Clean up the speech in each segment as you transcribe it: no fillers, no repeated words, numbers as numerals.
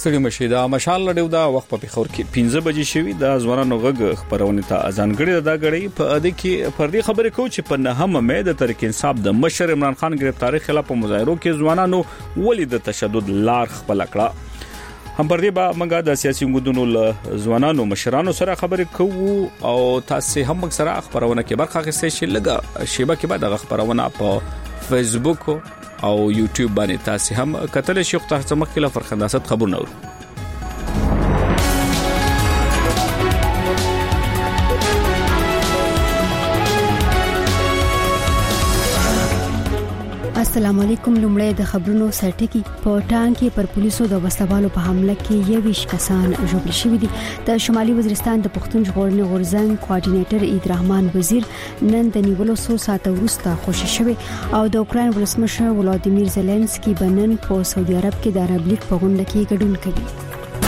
ستړي مشي دا مشال لړیو دا وخت په خور کې 15 بجې شوي د ځوانانو غږ خبرونه ته اذان غړي دا غړي په دې کې پر دې خبرې کو چې په 9 مې د تحریک انصاف د مشر عمران خان گرفتاری خلاف مظاهرو کې ځوانانو ولې د تشدد لار خپل کړه هم پر دې با منګه د سیاسي ګوندونو له ځوانانو مشرانو سره خبرې کوو او تاسو هم سره خبرونه کې برخه اخیستئ شئ لګه شیبه کې بعد خبرونه په فیسبوک او یوټیوب باندې تاسو هم کتل شئ خو تاسو مخکې له فرخنداست خبرونه اورئ. السلام علیکم. لومړی د خبرونو سرټکی په ټانګ کې پر پولیسو د وسلوالو په حمله کې 21 کسان ژوبل شوي دي. د شمالي وزیرستان د پښتون ژغورنې غورځنګ کوارډینیټر عیدرحمان وزیر نن د نیولو څو ساعته وروسته خوشی شوی او د اوکرين ولسمشر ولادیمیر زيلنسکي بنن په سعودي عرب کې د عرب لیګ په غونډه کې ګډون کوي.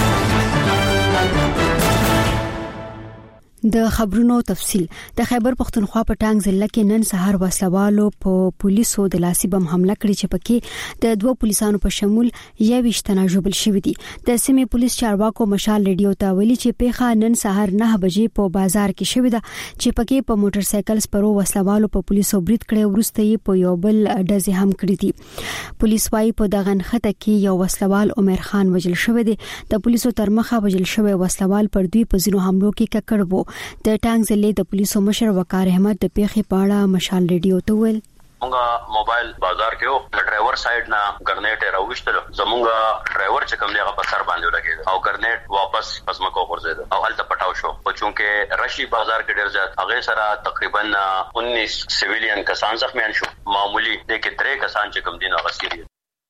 د خبرونو تفصيل. د خیبر پختونخوا په ټانګ ضلع کې نن سهار وسلوالو په پولیسو د لاسي بم حمله کړې چې پکې د دوه پولیسانو په شمول 21 تنه ژوبل شوي دي. د سیمې پولیس چارواکو مشال ریډیو ته ویلي چې پیښه نن سهار 9 بجې په بازار کې شوې ده چې پکې په موټر سایکل سپرو وسلوالو په پولیسو برید کړي ورسته یې په یو بل ډزې هم کړې دي. پولیس وايي په دغه نخته کې یو وسلوال عمر خان وجل شوی دی. د پولیسو ترمخه وجل شوی وسلوال پر دوی په زینو حملو کې ککړ وو. د ټانګ ضلع د پولیسو مشر وقار احمد د پیښې په اړه مشال ریډیو ته ویل مونږه موبایل بازار کې د ډرایور سایډ نه ګرنیټ راوښتل زمونږه ډرایور چې کوم دیغه په سر باندې لګید او ګرنیټ واپس پسمکو ورزید او هلته پټاو شو او چونکه رشي بازار کې ډیر زیات هغه سره تقریبا 19 سیویلین کسان زخمیان شو. معمولی د کې 3 کسان چې کوم دین غسیری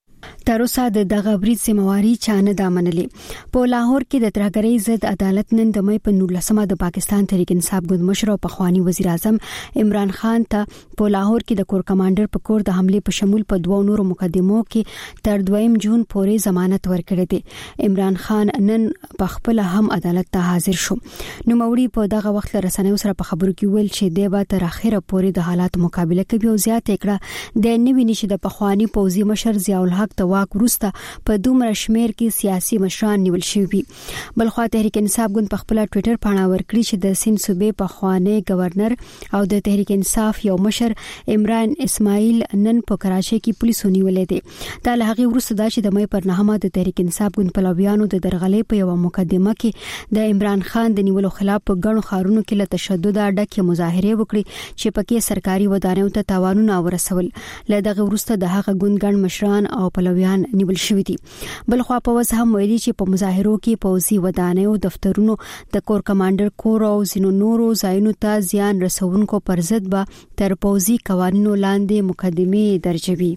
تر اوسه د برید سیمواري چانه د منلې. په لاهور کې د ترهګرۍ ضد عدالت نن د مې په 19مه د پاکستان تحریک انصاف ګوند مشر او پخوانی وزیر اعظم عمران خان ته په لاهور کې د کور کمانډر په کور د حمله په شمول په دوه نورو مقدمو کې تر 2 جون پورې ضمانت ورکړی دی. عمران خان نن په خپل هم عدالت ته حاضر شو. نو موري په دغه وخت رسنیو سره په خبرو کې ویل چې د به تر اخره پورې د حالات مقابله کوي او زیات کړه د نوی نشي د پخوانی پوزي مشر ضیاء الحق ته ورسته په دومره شمیر کې سیاسي مشران نیول شوي. بلخوا تحریک انصاف ګوند په خپل ټوئیټر باندې ورکړي چې د سند صوبې په خوانه گورنر او د تحریک انصاف یو مشر عمران اسماعیل نن په کراچۍ کې پولیسو نیولې دي. دا له هغه وروسته دا چې د مې پر 9مه د تحریک انصاف ګوند په لوبيانو د درغلې په یو مقدمه کې د عمران خان د نیولو خلاف په غنو خارونو کې له تشدد ډکه مظاهره وکړي چې پکې سرکاري ودانیو ته تاوانونه ورسول. له دغه وروسته د هغه ګوند ګڼ مشران او پلویان نیول شوی دي. بلخوا په وس هم ویلي چې په مظاهرو کې پوزي ودانیو دفترونو د کور کمانډر کور او زینو نورو ځایونو ته زیان رسونکو پر ضد به تر پوزي قوانینو لاندې مقدمه درجوي.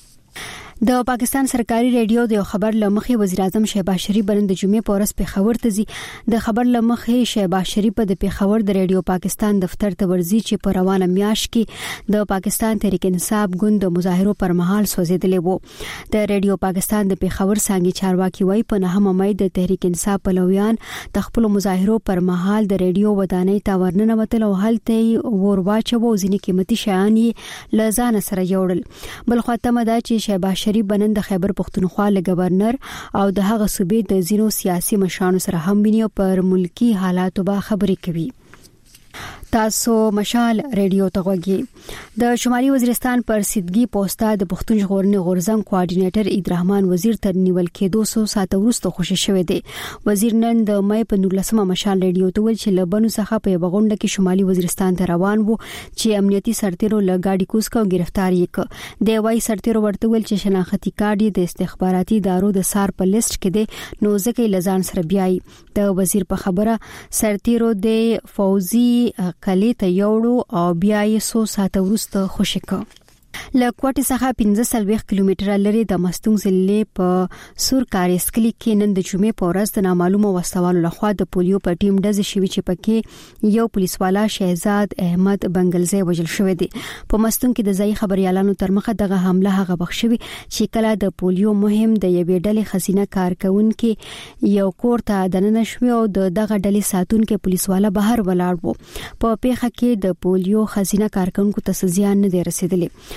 د پاکستان سرکاري ریډیو د خبر لمخې وزیر اعظم شهباز شریف بنن د جمعې په ورځ پیښور ته ځي. د خبر لمخې شهباز شریف په د پیښور د ریډیو پاکستان دفتر ته ورځي چې په روانه میاشت کې د پاکستان تحریک انصاف ګوند د مظاهرو پر مهال سوځیدلې وو. د ریډیو پاکستان د پیښور څنګه چارواکي وای په 9 مې د تحریک انصاف پلویان د خپل مظاهرو پر مهال د ریډیو ودانۍ ته ورننه وتل او هلته ورواچو ځینې قیمتي شیان یې لزان سره جوړل. بل خاطمه دا چې شهباز شریف بنن د خیبر پختونخوا له گورنر او د هغه صوبې د زینو سیاسي مشرانو سره هم ویني پر ملکی حالاتو به خبرې کوي. تاسو مشال ریډیو ته غوږی. د شمالي وزیرستان پر سیدګي پوسټه د پښتون ژغورنې غورځنګ کوارډینیټر عیدرحمان وزیر تر نیول کېدو 100 ساعته وروسته خوشی شوی دی. وزیر نن د مې په 19مه مشال ریډیو ته ویل چې لبنو څخه په غونډه کې شمالي وزیرستان ته روان وو چې امنیتي سرتیرو له گاډي کوس کو گرفتار یک دی. وای سرتیرو ورته ویل چې شناختی کارت د استخباراتي ادارو د سار په لیست کې دی نو ځکه لزان سره بیاي. د وزیر په خبره سرتیرو د فوزي کلی ته یوړو او بیا یې 100 ساعته وروسته خوشی کړ. له کوټې څخه 15 کیلومتره لري د مستونګ ضلع په سور کاریسکلی کې نن د جمعې په ورځ د نامعلومه وسوالو لخوا د پولیو په ټیم ډزې شوې چې پکې یو پولیسوالا شهزاد احمد بنگلزی وژل شوی دی. په مستونګ کې د ځای خبريالانو ترمخه دغه حمله هغه بخښوي چې کله د پولیو مهم د یوې ډلې خزینه کارکونکو یو کور ته دننه شوی او دغه ډلې ساتونکو پولیسوالا بهر ولاړ وو. په پیښه کې د پولیو خزینه کارکونکو ته زیان نه دی رسیدلی.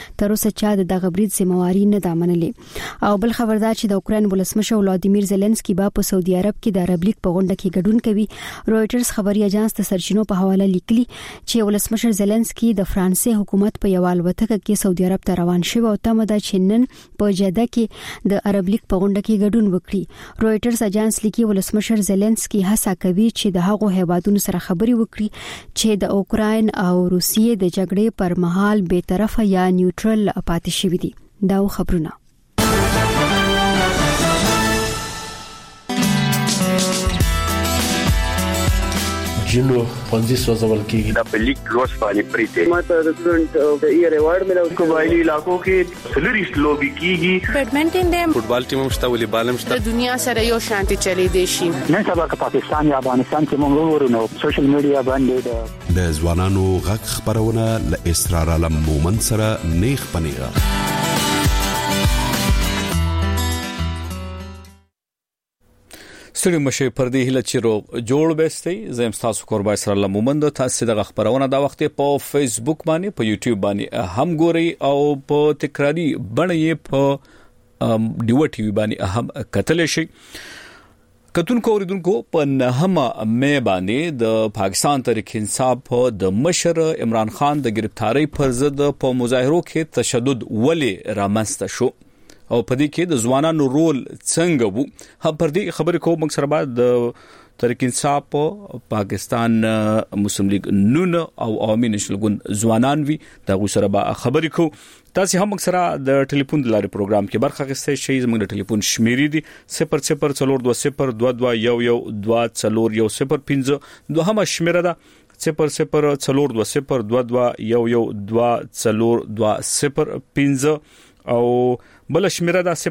تر اوسه چا د غبرید ذمہواری نه دا منلې او بل خبردار چې د اوکرين ولسمشر ولادیمیر زيلنسکي په سعودي عرب کې د عرب لیگ په غونډه کې ګډون کوي. رويټرز خبري اژانس ته سرچینو په حواله لیکلي چې ولسمشر زيلنسکي د فرانسې حکومت په یوال وټکه کې سعودي عرب ته روان شوی او تمه ده چې نن په جده کې د عرب لیگ په غونډه کې ګډون وکړي. رويټرز اژانس لیکي ولسمشر زيلنسکي هڅه کوي چې د هغو هیوادونو سره خبري وکړي چې د اوکرين او روسیې د جګړې پر مهال به طرفه یا نیوټرل پاتې شوي دي. دا خبرونه جلو پنځه سوځول کېږي د پلیک روز باندې پریته ماته د سټوډنټ د ایئر ایوارډ ملو قبایلی علاقو کې سلریست لوبي کیږي بیډمنټن د فوټبال ټیم مشته ولې بالم شته د دنیا سره یو شانتي چلی دی شي. نن سبا که پاکستان یا افغانستان کې موږ ورونو سوشل میډیا باندې د ځوانانو غږ خبرونه ل اسرار علم مومن سره نیخ پنیغه ستړي مشه پر دې هله چې رو جوړ بهستي زم تاسو قربای سره لمومند تاسو د خبرونه دا وخت په فیسبوک باندې په یوټیوب باندې هم ګوري او په تکراری باندې په ډیو ټي وی باندې هم کتل شي. کتونکو اوریدونکو په نهمه مې باندې د پاکستان تحریک انصاف د مشر عمران خان د گرفتاری پر ضد په مظاهرو کې تشدد ولې رامنځته شو او په دې کې د ځوانانو رول څنګه وو. هم پر دې خبرې کوم موږ سره بعد د تحریک انصاف پاکستان مسلم لیگ نون او عوامي نشنل ګوند ځوانان وی دا غو سره به خبرې کو. تاسو هم موږ سره د ټلیفون د لارې پروګرام کې برخه اخیستئ شئ. زموږ د ټلیفون شمیرې دي 004202211015 دوهمه شمیره ده 002022211015 او بل شمیره ده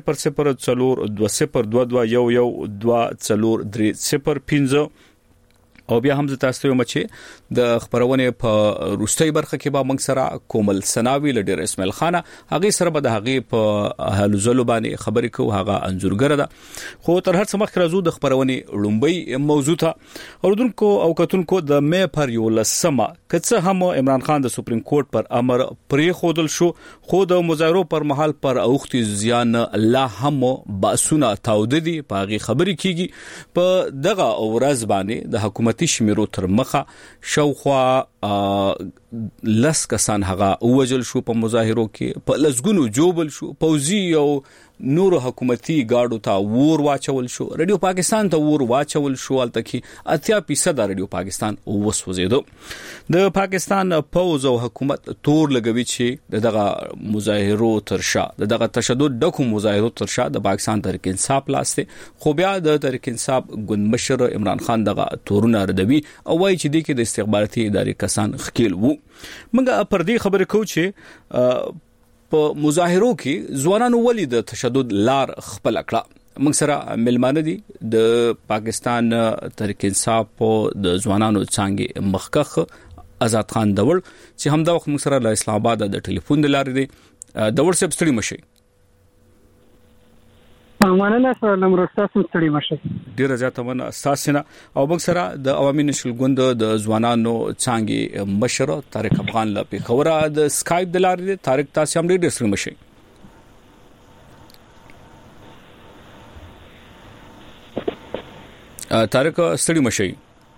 002022211015 او بیا هم تاسو ته مچې د خبرونه په روستۍ برخه کې به موږ سره کومل سناوي لډر اسماعیل خان هغه سره به د هغه په حالو زلو باندې خبرې کوو. هغه انزورګر ده خو تر هر څه مخکې راځو د خبرونه لومبي موضوع ته. اوردونکو او کتونکو د مې پر یو لسمه کڅه هم عمران خان د سپریم کورټ پر امر پرې خودل شو خو د مظاهرو پر محل پر اوختي زیان الله هم باسونه تاوددي پاغي خبرې کیږي. په دغه ورځ باندې د حکومت شمیرو تر مخه شاوخوا لس کسان هغه اوجل شو په مظاهرو کې په لسګونو جوبل شو پوزي او نور حکومتي گاډو ته ور واچول شو. رادیو پاکستان ته ور واچول شو الته کې 80% رادیو پاکستان وسوځیدو. د پاکستان پوز او حکومت تور لګوي چې دغه مظاهرو ترشا دغه تشدد ډکو مظاهرو ترشا د پاکستان تحریک انصاف لاسته خو بیا د تحریک انصاف ګوند مشر عمران خان دغه تورونه ردوي او وايي چې د کې د استخباراتي ادارې کسان خکیل وو. موږ پر دې خبرې کوو چې په مظاهرو کې ځوانانو ولې د تشدد لار خپل کړه. موږ سره ملمانه دي د پاکستان تحریک انصاف د ځوانانو څنګه مخکخ آزاد خان دور چې همدا وخت موږ سره د اسلام آباد د ټلیفون د لارې دی. دور صاحب ستړي مشي. مننه سره لمرستاسم ستړي مشه. ډیر زیاته من اساسنه او موږ سره د عوامي نشل ګوند د ځوانانو څنګه مشر طارق افغان له پیښوره د سکایپ د لارې طارق تاسو هم ډیر ستړي مشه. طارق ستړي مشه.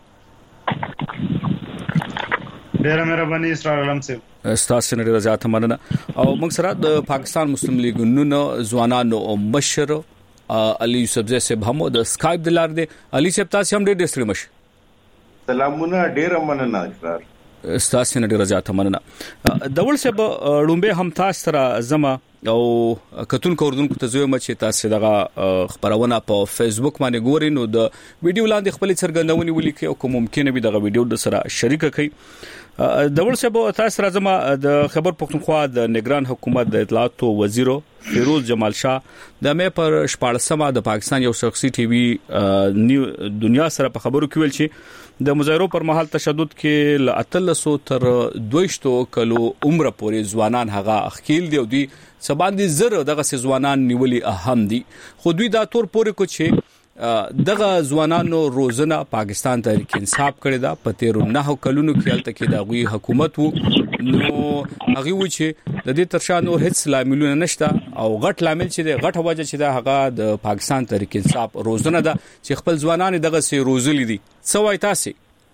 ډیر مهرباني اسرار علم صاحب. استاسو نه رضایت مننه او موږ سره د پاکستان مسلم لیگ نون ځوانانو مشر علي یوسف زئی صاحب هم د سکایپ د لارې علي صاحب تاسو هم ډېر ستړي مشه. سلامونه ډیر مننه اسرار. استاسو نه رضایت مننه. دول صاحب لومبه هم تاسو سره زما او کتونکو اوردونکو ته زوی مچ تاسو دغه خبرونه په فیسبوک باندې ګورئ نو د ویډیو لاندې خپل څرګندونې ولیکئ او کوم ممکن وي دغه ویډیو د سره شریک کړئ. دول صاحب تاسو راځم د خبر پښتونخوا د نگران حکومت د اطلاعات وزیر فیروز جمال شاه د مې پر 14مه د پاکستان یو شخصي ټي وي دنیا سره په خبرو کې ویل چې د مظاهرو پر مهال تشدد کې ل 1300 تر 200 کلو عمر پورې ځوانان هغه خکیل دی او دوی سباندې زره دغه ځوانان نیولي اهم دي. خو دوی دا تور پورې کو چې دغه ځوانانو روزنه پاکستان تحریک انصاف کړی دا په 13 کلونو کې الته کې د غوي حکومت وو نو هغه و چې د دې ترشا نور هیڅ لاملونه نشته او غټ لامل چې د غټ وجه چې دا هغه د پاکستان تحریک انصاف روزنه ده چې خپل ځوانان دغه سي روزلي دي څه وای تاسو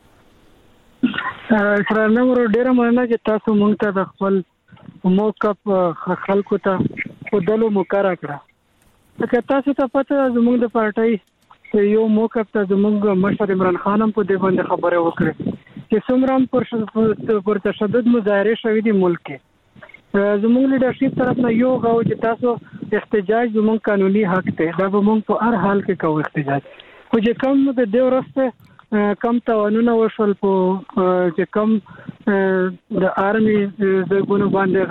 سره نو ډیره مننه چې تاسو مونږ ته د خپل موقف خلکو ته خودلو مقرره کړه که تاسو ته پته زموږ د پارټۍ یو موقف ته زموږ مشر عمران خان هم په دې باندې خبره وکړه چې څومره پر تشدد مظاهره شوې دي ملک کې زموږ لیډرشپ طرف نه یو غو چې تاسو احتجاج زموږ قانوني حق ته دا به موږ په هر حال کې کوو احتجاج خو چې کوم د دې ورسته کم توانونه وشول په چې کم د آرمي د ګونو باندې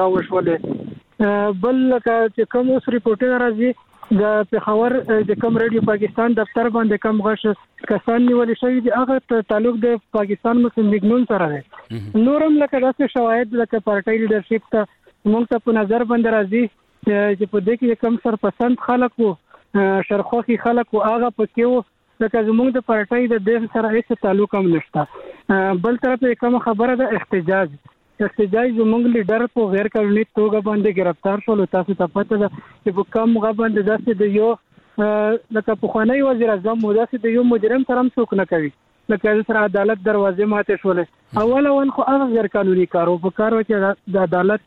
غوښولې بل لکه چې کوم اوس ریپورټونه راځي د پېښور د کوم رادیو پاکستان دفتر باندې کوم غش کسان نیول شوی دي هغه تعلق د پاکستان مسلم لیگ نون سره دی نورم لکه داسې شواهد لکه پارټي لیډرشپ ته موږ ته په نظر باندې راځي چې په دې کې کم سرپسند خلک وو شرخوخي خلک وو هغه پکې وو لکه زموږ د پارټي د دې سره هیڅ تعلق هم نشته بل طرف کوم خبره ده احتجاج زموږ لیډر په غیر قانوني توګه باندې گرفتار شول تاسو ته پته ده چې په کوم غوښبند داسې د یو لکه په خوانی وزیر اعظم داسې د یو مجرم سره هم څوک نه کوي لکه سره عدالت دروازې ماته شولې اول خو هغه غیر قانوني کارو په کارو چې د عدالت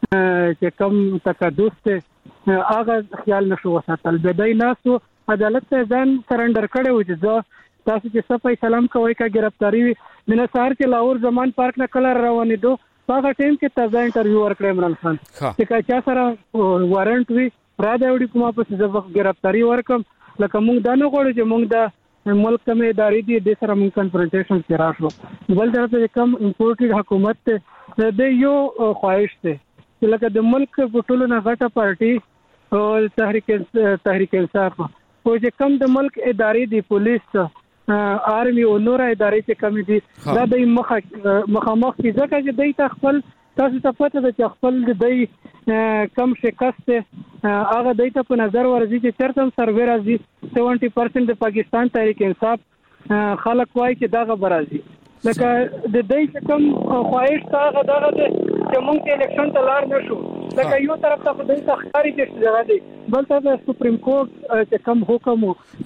چې کوم تقدس ته هغه خیال نشو وساتل بدای ناسو عدالت ته ځان سرندر کړو چې تاسو چې صفای سلام کوي کا گرفتاری د نصار کې لاهور زمان پارک نه کلر روانې دو هغه ټیم کې تازه انټرویو ورکړ عمران خان چې چا سره وارنټ وی را دا وړي کومه په ځواب گرفتاری ورکم لکه موږ دا نه غواړو چې موږ د ملک کمې ادارې دي د سره موږ کنفرنټیشن کې راشو بل طرف کم امپورټډ حکومت ته د یو خواهش ته چې لکه د ملک په ټولو نه غټه پارټي او تحریک انصاف او چې کم د ملک ادارې دي پولیس آرمي او نور ادارې چې کمی دي دا د مخامخ کې ځکه چې دای ته خپل تاسو ته پته ده چې خپل د دای کم شکست هغه دای ته په نظر ورځي چې چرته سروې راځي 70% د پاکستان تحریک انصاف خلک وایي چې دا غبر راځي لکه د دای کم خواهش هغه دغه چې موږ الیکشن ته لاړ نشو لکه یو طرف ته د ښکاری چې ځای دی بل ته سپریم کورټ چې کوم حکم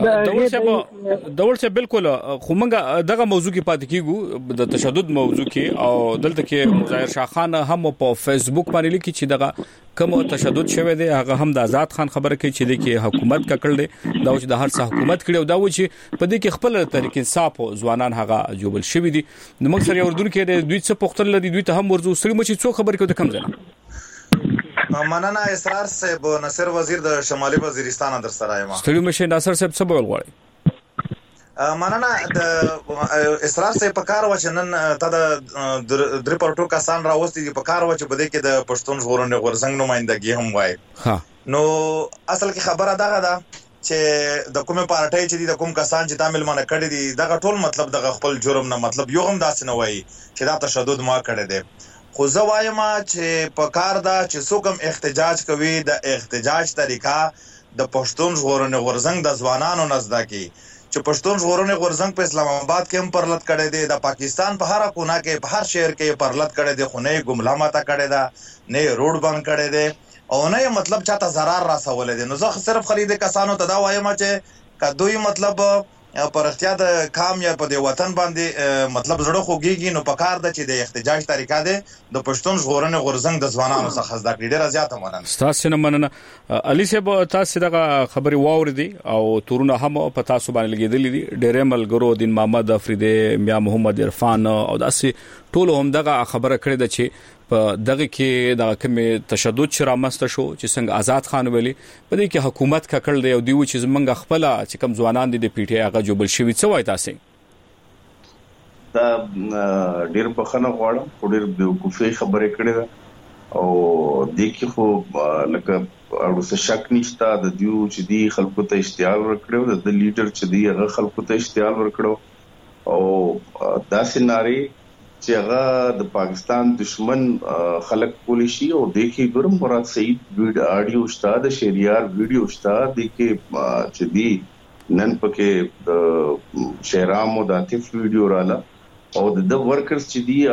دول څه بالکل خو موږ دغه موضوع کې پاتې کیږو د تشدد موضوع کې او دلته کې مظاهر شاه خان هم په فیسبوک باندې لیکي چې دغه کوم تشدد شوه دی هغه هم د آزاد خان خبره کوي چې د کې حکومت ککړ دی دا چې د هر څه حکومت کړي او دا و چې په دې کې خپل تحریک انصاف ځوانان هغه جوړل شوی دي نو موږ سره اردن کې دوی څه پختل لري دوی ته هم ورزو سړي مو چې څو خبر کوي کم ځنه مننه اسرار صاحب ناصر وزیر د شمالي وزیرستان در سره یم ستړي مشه ناصر صاحب څه بول غواړي مننه د اسرار صاحب په کار وچنن ته د درې پورټو کسان راوستي په کار وچ بده کې د پښتون ژغورنې غورځنګ نمائندګي هم وای نو اصل کې خبره ده چې د کومه پارټۍ چې د کوم کسان چې تعامل منه کړی دي دغه ټول مطلب دغه خپل جرم نه مطلب یو هم داسې نه وای چې دا تشدد ما کړی دی خو زه وایم چې په کار دا چې څوک احتجاج کوي د احتجاج طریقه د پښتون ژغورنې غورځنګ د ځوانانو نزد کی چې پښتون ژغورنې غورځنګ په اسلام آباد کې هم پرلط کړي دي د پاکستان په هر کونا کې په هر شهر کې پرلط کړي دي خو نه ګملا ماته کړي ده نه روډ بند کړي دي او نه مطلب چاته zarar راسول دي نو زه صرف خرید کسانو ته دا وایم چې کدوې مطلب پر اختیار د کام یا په د وطن باندې مطلب زړه خوږیږي نو پکار د چې د احتجاج طریقه ده د پښتون ژغورنې غورځنګ د ځوانانو څخه زده کړې ډیره زیاته مننه تاسو نه مننه علي صاحب تاسو دغه خبري واوریدي او تورونه هم په تاسو باندې لګیدلې دي ډېر ملګرو دین محمد افریدی میا محمد عرفان او داسې ټول هم دغه خبره کړې ده چې په دغه کې د کومې تشدد چې رامسته شو چې څنګه آزاد خان ویلي په دې کې حکومت ککړل دی او دیو چې زمونږ خپل چې کوم ځوانان دي د پی ټی آی هغه جوړ شوی څه وای تاسو دا ډیر بخنه غواړم خو ډیر بیوقوفي خبره کړې ده او د کې خو لکه اړو څه شک نشته د دیو چې دی خلکو ته اشتعال ورکړو د لیډر چې دی هغه خلکو ته اشتعال ورکړو او دا سيناري چې هغه د پاکستان دشمن خلک کولی شي او دیکي ګرم مراد سعید ویډیو استاد شریار ویډیو استاد دیکي چې دی نن پکې د شهرام او د عاطف ویډیو رااله او د ورکرز چې دی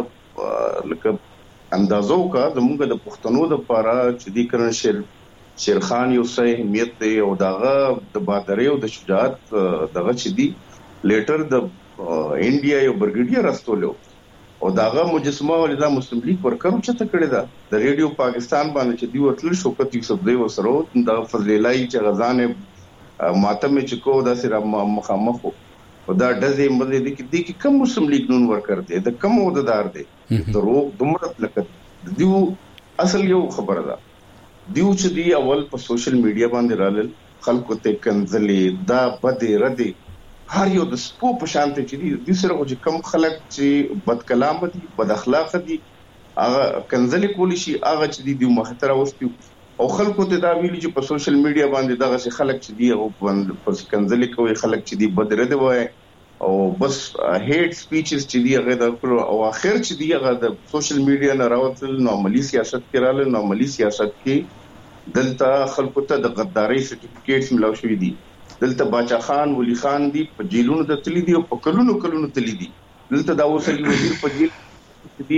هغه لکه اندازو کا زموږ د پښتنو د لپاره چې دی کړن شیرخان یو صحیح اهمیت دی او داغه د بادرې او د شجاعت دغه چې دی لیټر د انډیا یو برګډیر راستولو او داغه مجسمه ولدا مسلم لیگ ورکرو چې ته کړی دا د ریډیو پاکستان باندې چې دی ورتل شوکت یوسف دی وسرو د فضلای چې غزان ماتم چې کو دا سره مخامخ او دا دزې مزه دي کې کوم مسلم لیگ نون ورکر دی د کوم عہدیدار دی دروغ دومره لکه دیو اصل یو خبره ده دیو چې دی اول په سوشل میډیا باندې رالل خلکو ته کنځلې دا بده ردی هر یو د سپو په شانته چې دی سره چې کم خلک چې بد کلام دي بد اخلاق دي هغه کنځلې کولی شي هغه چې دی مخاطره وستي او خلکو ته دا ویلي چې په سوشل میډیا باندې دغه خلک چې دی او په کنځلې کوي خلک چې دی بد رد وای او بس هیټ سپیچز چې دی هغه او اخر چې دی هغه د سوشل میډیا نه راوتل نو عملی سیاست کې رااله نو عملی سیاست کې دلته خلکو ته د غدارۍ سرټیفیکیټس ملو شوی دي دلته باچا خان ولی خان دی په جیلونو د تللی دی او په کلونو تللی دی دلته دا اوسلی وزیر په جیل دی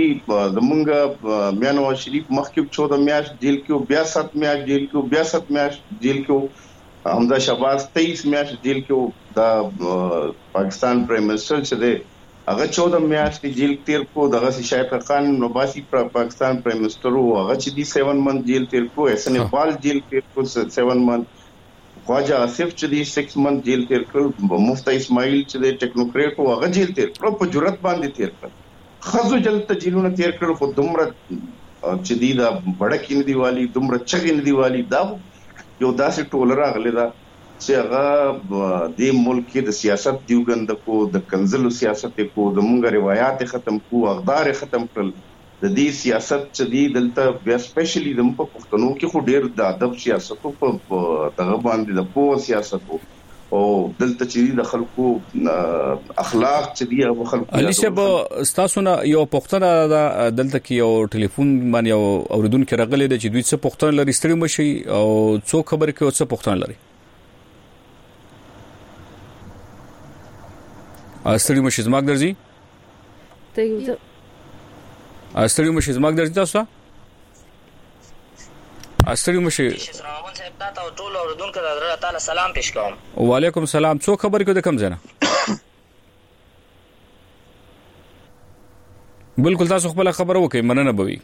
زمونږ میانواز شریف مخکې 14 میاشت جیل کې بیا 7 میاشت جیل کې بیا 7 میاشت جیل کې حمزه شهباز 23 میاشت جیل کې دا پاکستان پرایم منسٹر چې دی هغه 14 میاشت جیل تیر کو دغه شایق خان نوباسي پاکستان پرایم منسٹر او هغه چې دی 7 منث جیل تیر کو احسن اقبال جیل تیر کو 7 منث خواجه آصف چې دی 6 منث جیل تیر کړ مفتی اسماعیل چې دی ټیکنوکریټ او هغه جیل تیر کړ په جرأت باندې تیر کړ خزو جلته جیلونه تیر کړ خو دومره چې دی دا بڑکی ندی والی دومره چغی ندی والی دا یو داسې ټول راغلی دا چې هغه د ملک کې د سیاست دیوګند کو د کنزلو سیاست کو د مونږ روایت ختم کو اقدار ختم کړل د دې سیاست چې دی دلته بیا سپیشلی د پښتنو کې خو ډیر د ادب سیاست په دغه باندې د پوه سیاست او دلته چې د خلکو اخلاق چې دی او خلکو علي صاحب تاسو نه یو پښتنه دلته کې یو ټلیفون باندې یو اوریدونکو راغلی دی چې دوی څه پښتنه لري ستړي مشي او څو خبر کوي څه پښتنه لري ستړي مشي زماګ درځي ته استړي مشه زماګ درځي تاسو استړي مشه شرمون صاحب تاسو ټول اوردونکو ته تعالی سلام پېښ کوم وعلیکم السلام څو خبر کو د کم زنه بالکل تاسو خپل خبر وکي مننه بوي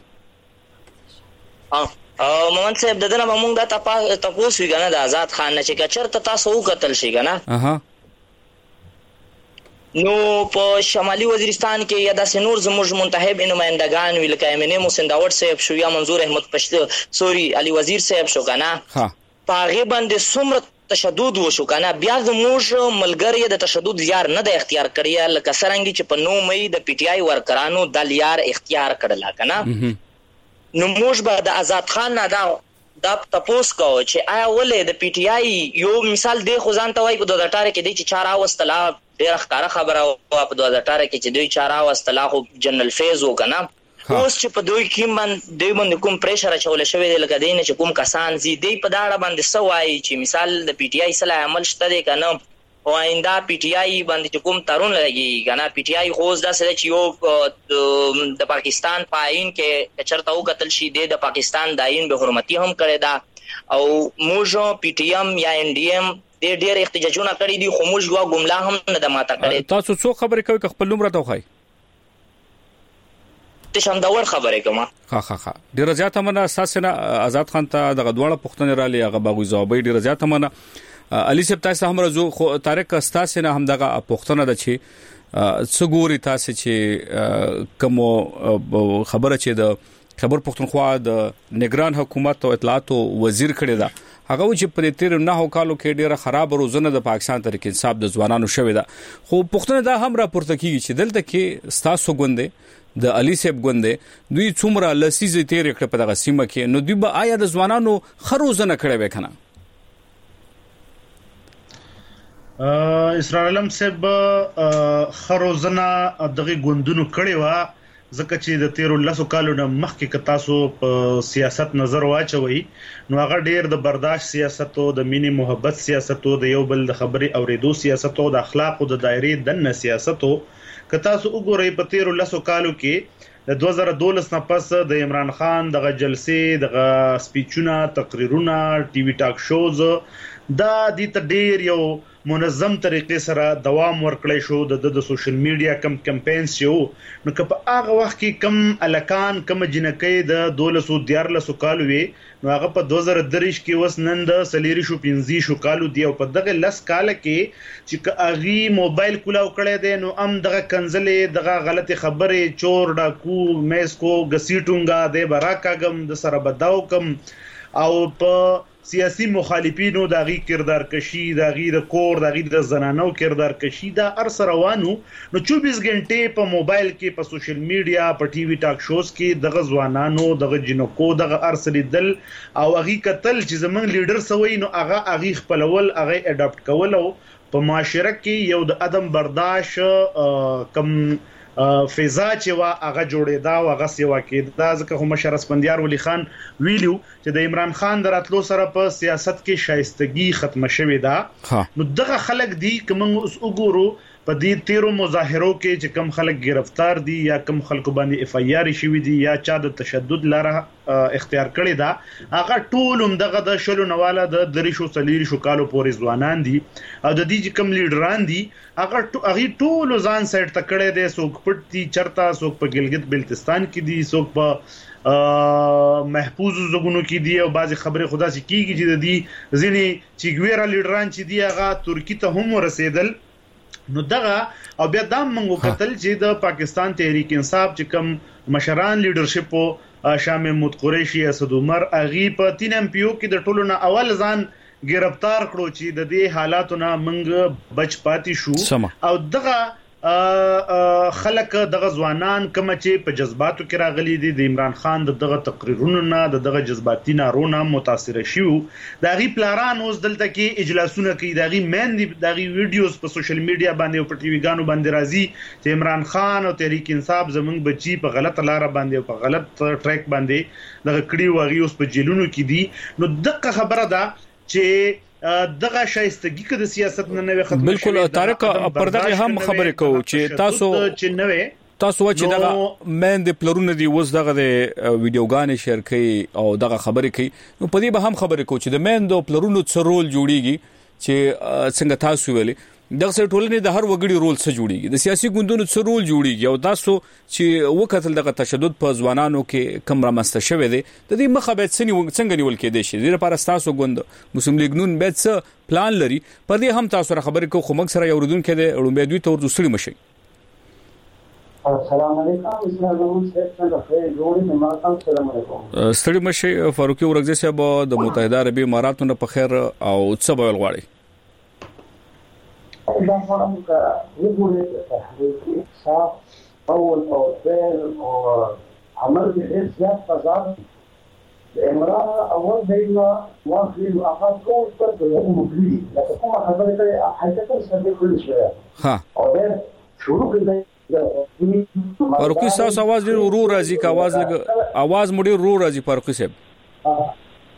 مومن صاحب دغه موږ د تاسو ویګنه د آزاد خان نه چې چرته تاسو وکتل شي کنه اها نو په شمالي وزیرستان کې یا د سنور زموږ منتخب نمائندگان ویل کې امنه مسنداوت صاحب شو یا منظور احمد پشت سوري علي وزیر صاحب شو کنه ها پاغه باندې څومره تشدد وشو کنه بیا زموږ ملګری د تشدد یار نه د اختیار کړی لکه سرنګي چې په 9 مې د پی ټی آی ورکرانو د یار اختیار کړل کنه نو موږ به د آزاد خان نه دا تاسو کو چې آیا ولې د پی ټی آی یو مثال دی خو ځان ته وای په 2018 کې د 4 واستلا ډیر ښکارا خبره او په 2018 کې چې دوی 4 واستلا خو جنرال فیز وکنه اوس چې په دوی کې باندې کوم پریشر چول شوی دی لکه دینه چې کوم کسان زی دی په داړه باندې سوای چې مثال د پی ټی آی سره عمل شته دی کنه او آینده پی ټی آی باندې کوم ترون لګي کنه پی ټی آی خو دا سره چې یو د پاکستان پاین کې چرته او قتل شي د پاکستان داین به حرمتي هم کړی دا او موږ پی ټی ایم یا ان ډی ایم ډېر احتجاجونه کړی دي خو موږ یو ګملا هم نه د ماته کړی تاسو څو خبرې کوي خپل نوم راته وخای ته شاندور خبرې کوم ها ډیر زیاته منه اساسنه آزاد خان ته د غدواړه پښتنه را لې هغه باغوي زوبې ډیر زیاته منه علي صاحب تاسو هم رزو خو طارق استاسنه هم دغه پښتنه د چی څګوري تاسو چې کوم خبره چې د خبر پښتونخوا د نگران حکومت او اطلاعات وزیر کړی دا هغه چې په تیر نه کالو کې ډیره خراب روزنه د پاکستان تحریک انصاف د ځوانانو شوې ده خو پښتنه دا هم راپورته کیږي چې دلته کې ستاسو ګوندې د علي صاحب ګوندې دوی څومره لسیزې تیر کړ په دغه سیمه کې نو دوی به آیا د ځوانانو خروزنه کړې وکنه اسرار علم صاحب خروزنه دغه ګوندونو کړي وا ځکه چې د 13 کالو نه مخکې ک تاسو په سیاست نظر واچوي نو هغه ډیر د برداشت سیاست او د مینې محبت سیاست او د یو بل د خبرې اوریدو سیاست او د اخلاق او د دایرې دنه سیاست او ک تاسو وګورئ په 13 کالو کې د 2012 نه پس د عمران خان دغه جلسې دغه سپیچونه تقریرونه ټي وي ټاک شوز دا د ډیر یو منظم طریقې سره دوام ورکړی شو د سوشل میډیا کمپاینز شو نو که په هغه وخت کې کم الکان کم جنکې د 1214 کالو وي نو هغه په 2023 کې وس نن د سلیری شو 15 کالو دی او په دغه لس کال کې چې اغي موبایل کولاو کړی دی نو ام دغه کنزلې دغه غلطي خبره چور ډاکو میس کو غسیټونګا د براکاګم د سره بداو کم او په سیاسي مخالفینو دغه کردار کشي دغه د کور دغه د زنانو کردار کشي دا ارس روانو نو 24 غنټې په موبایل کې په سوشل میډیا په ټي وي ټاک شوز کې دغه ځوانانو دغه جنکو دغه ارس لیدل او هغه قتل چې زمنګ لیډر سوي نو هغه خپلول هغه اډاپټ کول او په معاشره کې یو د ادم برداشت کم فضا چې وا هغه جوړېدا او هغه سیوا کېدا ځکه هم مشر اسپندیار ولی خان ویلو چې د عمران خان دراتلو سره په سیاست کې شایستګي ختم شوې ده نو دغه خلک دي کوم اوس وګورو په دې 13 مظاهرو کې چې کم خلک گرفتار دي یا کم خلکو باندې اف ای آر شوی دي یا چا د تشدد لاره اختیار کړی دا هغه ټول هم دغه د شلو نواله د دریشو سلیری شو کالو پورې ځوانان دي او د دې کم لیډران دي هغه ټول ځان سایډ تکړه دي څوک پټي چرتا څوک په ګلګت بلتستان کې دي څوک په محفوظ زګونو کې دي او بعضی خبره خدا سي کیږي چې د دې ځینی چیګویرا لیډران چې دی هغه ترکی ته هم رسیدل نو دغه او بیا د منغو قتل چې د پاکستان تحریک انصاف چې کوم مشران لیډرشپ او شاه محمود قریشي اسد عمر اغي په 3 ام پی او کې د ټولو نه اول ځان گرفتار کړو چې د دې حالاتو نه منګ بچ پاتې شو او دغه خلک دغه ځوانان کوم چې په جذباتو کې راغلي دي د عمران خان دغه تقریرونو نه دغه جذباتي نارونه متاثر شيو دغه پلاران اوس دلته کې اجلاسونه کوي دغه مین دي دغه ویډیوز په سوشل میډیا باندې او په ټي وی ګانو باندې راځي چې عمران خان او تحریک انصاف زمونږ بچي په غلط لار باندې او په غلط ټریک باندې دغه کړي واغي اوس په جیلونو کې دي نو دغه خبره ده چې دغه شایستګي کې د سیاست نه نوې ختم بالکل طارق پردغه هم خبرې کوو چې تاسو چې دغه مین د پلرونه دی وز دغه د ویډیوګانې شیر کړي او دغه خبرې کوي نو په دې به هم خبرې کوو چې د مین د پلرونو څه رول جوړیږي چې څنګه تاسو ویلي دغه ټولنې د هر وګړي رول څه جوړیږي د سیاسي ګوندونو څه رول جوړیږي او تاسو چې وکتل دغه تشدد په ځوانانو کې کم رامسته شوی دی د دې مخه به څنګه نیول کېدای شي د لپاره تاسو ګوند مسلم لیگ نون به څه پلان لري پر دې هم تاسو سره خبرې کوو خو موږ سره یو ردون کې د اړومبه دوی تور دوسري مشي السلام علیکم اسلام څنګه خیر جوړې ما تاسو سلام علیکم ستړي مشي فاروقي ورغزي صاحب د متحده عربی اماراتو په خیر او څه بول غواړي دا فهم کا وګورئ تحقیقي صاف اول او ثاني او عمل به زیات فزاد الامراه اول دینا واخلي واخذ كل فرد مفيد لكن كما خبرت حقیقت سره کول شوی ها او دا شروع کړئ فاروقي صاحب आवाज ډیر ورو راځي کا आवाज مړي ورو راځي فاروقي صاحب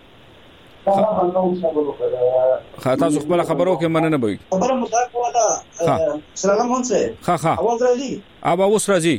تاسو خپل خبرو کې مننه بوي خبره مطابق ولا سلام مونږه ها اواز راځي اوس راځي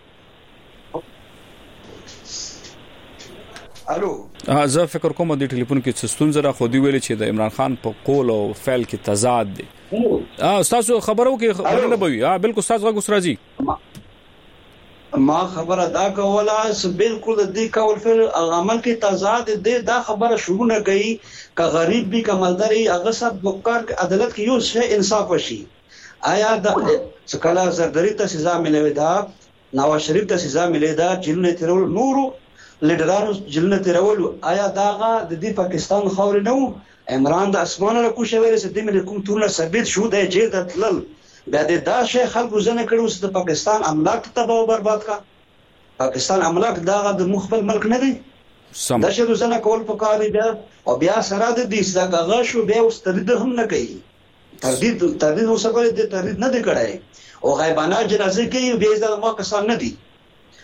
الو زه فکر کوم د ټلیفون کې ستونزه را خو دی ویل چې د عمران خان په قول او فعل کې تضاد دي تاسو خبرو کې مننه بوي بالکل تاسو غوښ راځي ما خبره دا کوله چې بالکل د دې کول فعل عمل کې تضاد دي دا خبره شروع نه کوي ک غریب به کمالداري هغه سب وقار عدالت کې یو شی انصاف وشي آیا د څکلا زردری ته سزا ملوي دا نواز شریف ته سزا ملي دا جلنه ترول نورو لیډرانو جلنه ترول آیا داغه د دې پاکستان خور نو عمران د اسمانه له کوشه ویل چې د ملکوم تورنه ثابت شو د جیل د تلل بیا دا شی خلکو زنه کړو چې د پاکستان املاک تباہ او برباد کا پاکستان املاک دا د مخبل ملک نه دی دا شی زنه کول پکاري بیا او بیا سره د دې څنګه شو بیا واسترید هم نه کوي تردید اوسه کوي د تردید نه دی کړای او غیبانه جنازه کوي به دا ما کسان نه دي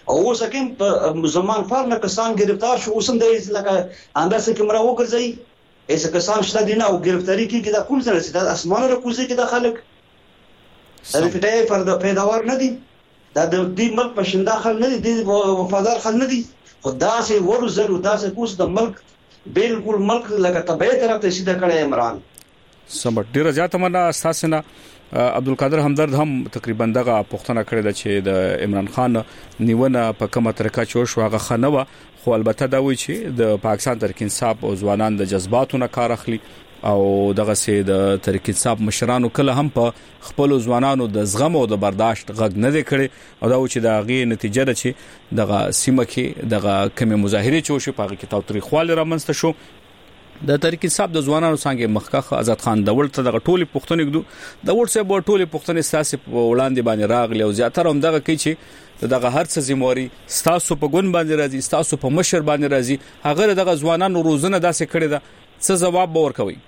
او اوس کوم په زمان فارنه کسان گرفتار شو اوس هم د لکه انداسه کې مرا وګرځي ایسه کسان شته دي نه او گرفتاری کې دا کوم څه چې د اسمانه راکوزي کې د خلک دا فټای پر د پیداوار نه دي دا د دې ملک په شنده خل نه دي د وفادار خل نه دي خدا سي ورزرو دا سه کوس د ملک بالکل ملک لکه طبيعت طرف ته سیده کړي عمران سم ډیره زیاته مننه اساسنا عبدالقادر همدرد هم تقریبا دغه پوښتنه کړې ده چې د عمران خان نیونه په کومه طریقه چوش واغه خنوه خو البته دا وایي چې د پاکستان تحریک انصاف او ځوانان د جذباتو نه کار اخلي او دغه سي د تحریک انصاف مشرانو کله هم په خپل ځوانانو د زغم او د برداشت غږ نه دی کړی او دا و چې د غي نتیجه ده چې دغه سیمه کې دغه کمی مظاهره چوشي په هغه کې تاریخوال رامنځته شو د تحریک انصاف د ځوانانو څنګه مخکخ آزاد خان دول ته دغه ټولي پښتنې کړو د ورسې به ټولي پښتنې ساسي وړاندې باندې راغلي او زیاتره هم دغه کوي چې دغه هر څه زموري ستاسو په ګون باندې راځي ستاسو په مشر باندې راځي هغه دغه ځوانانو روزنه داسې کړی ده څه جواب به ورکوي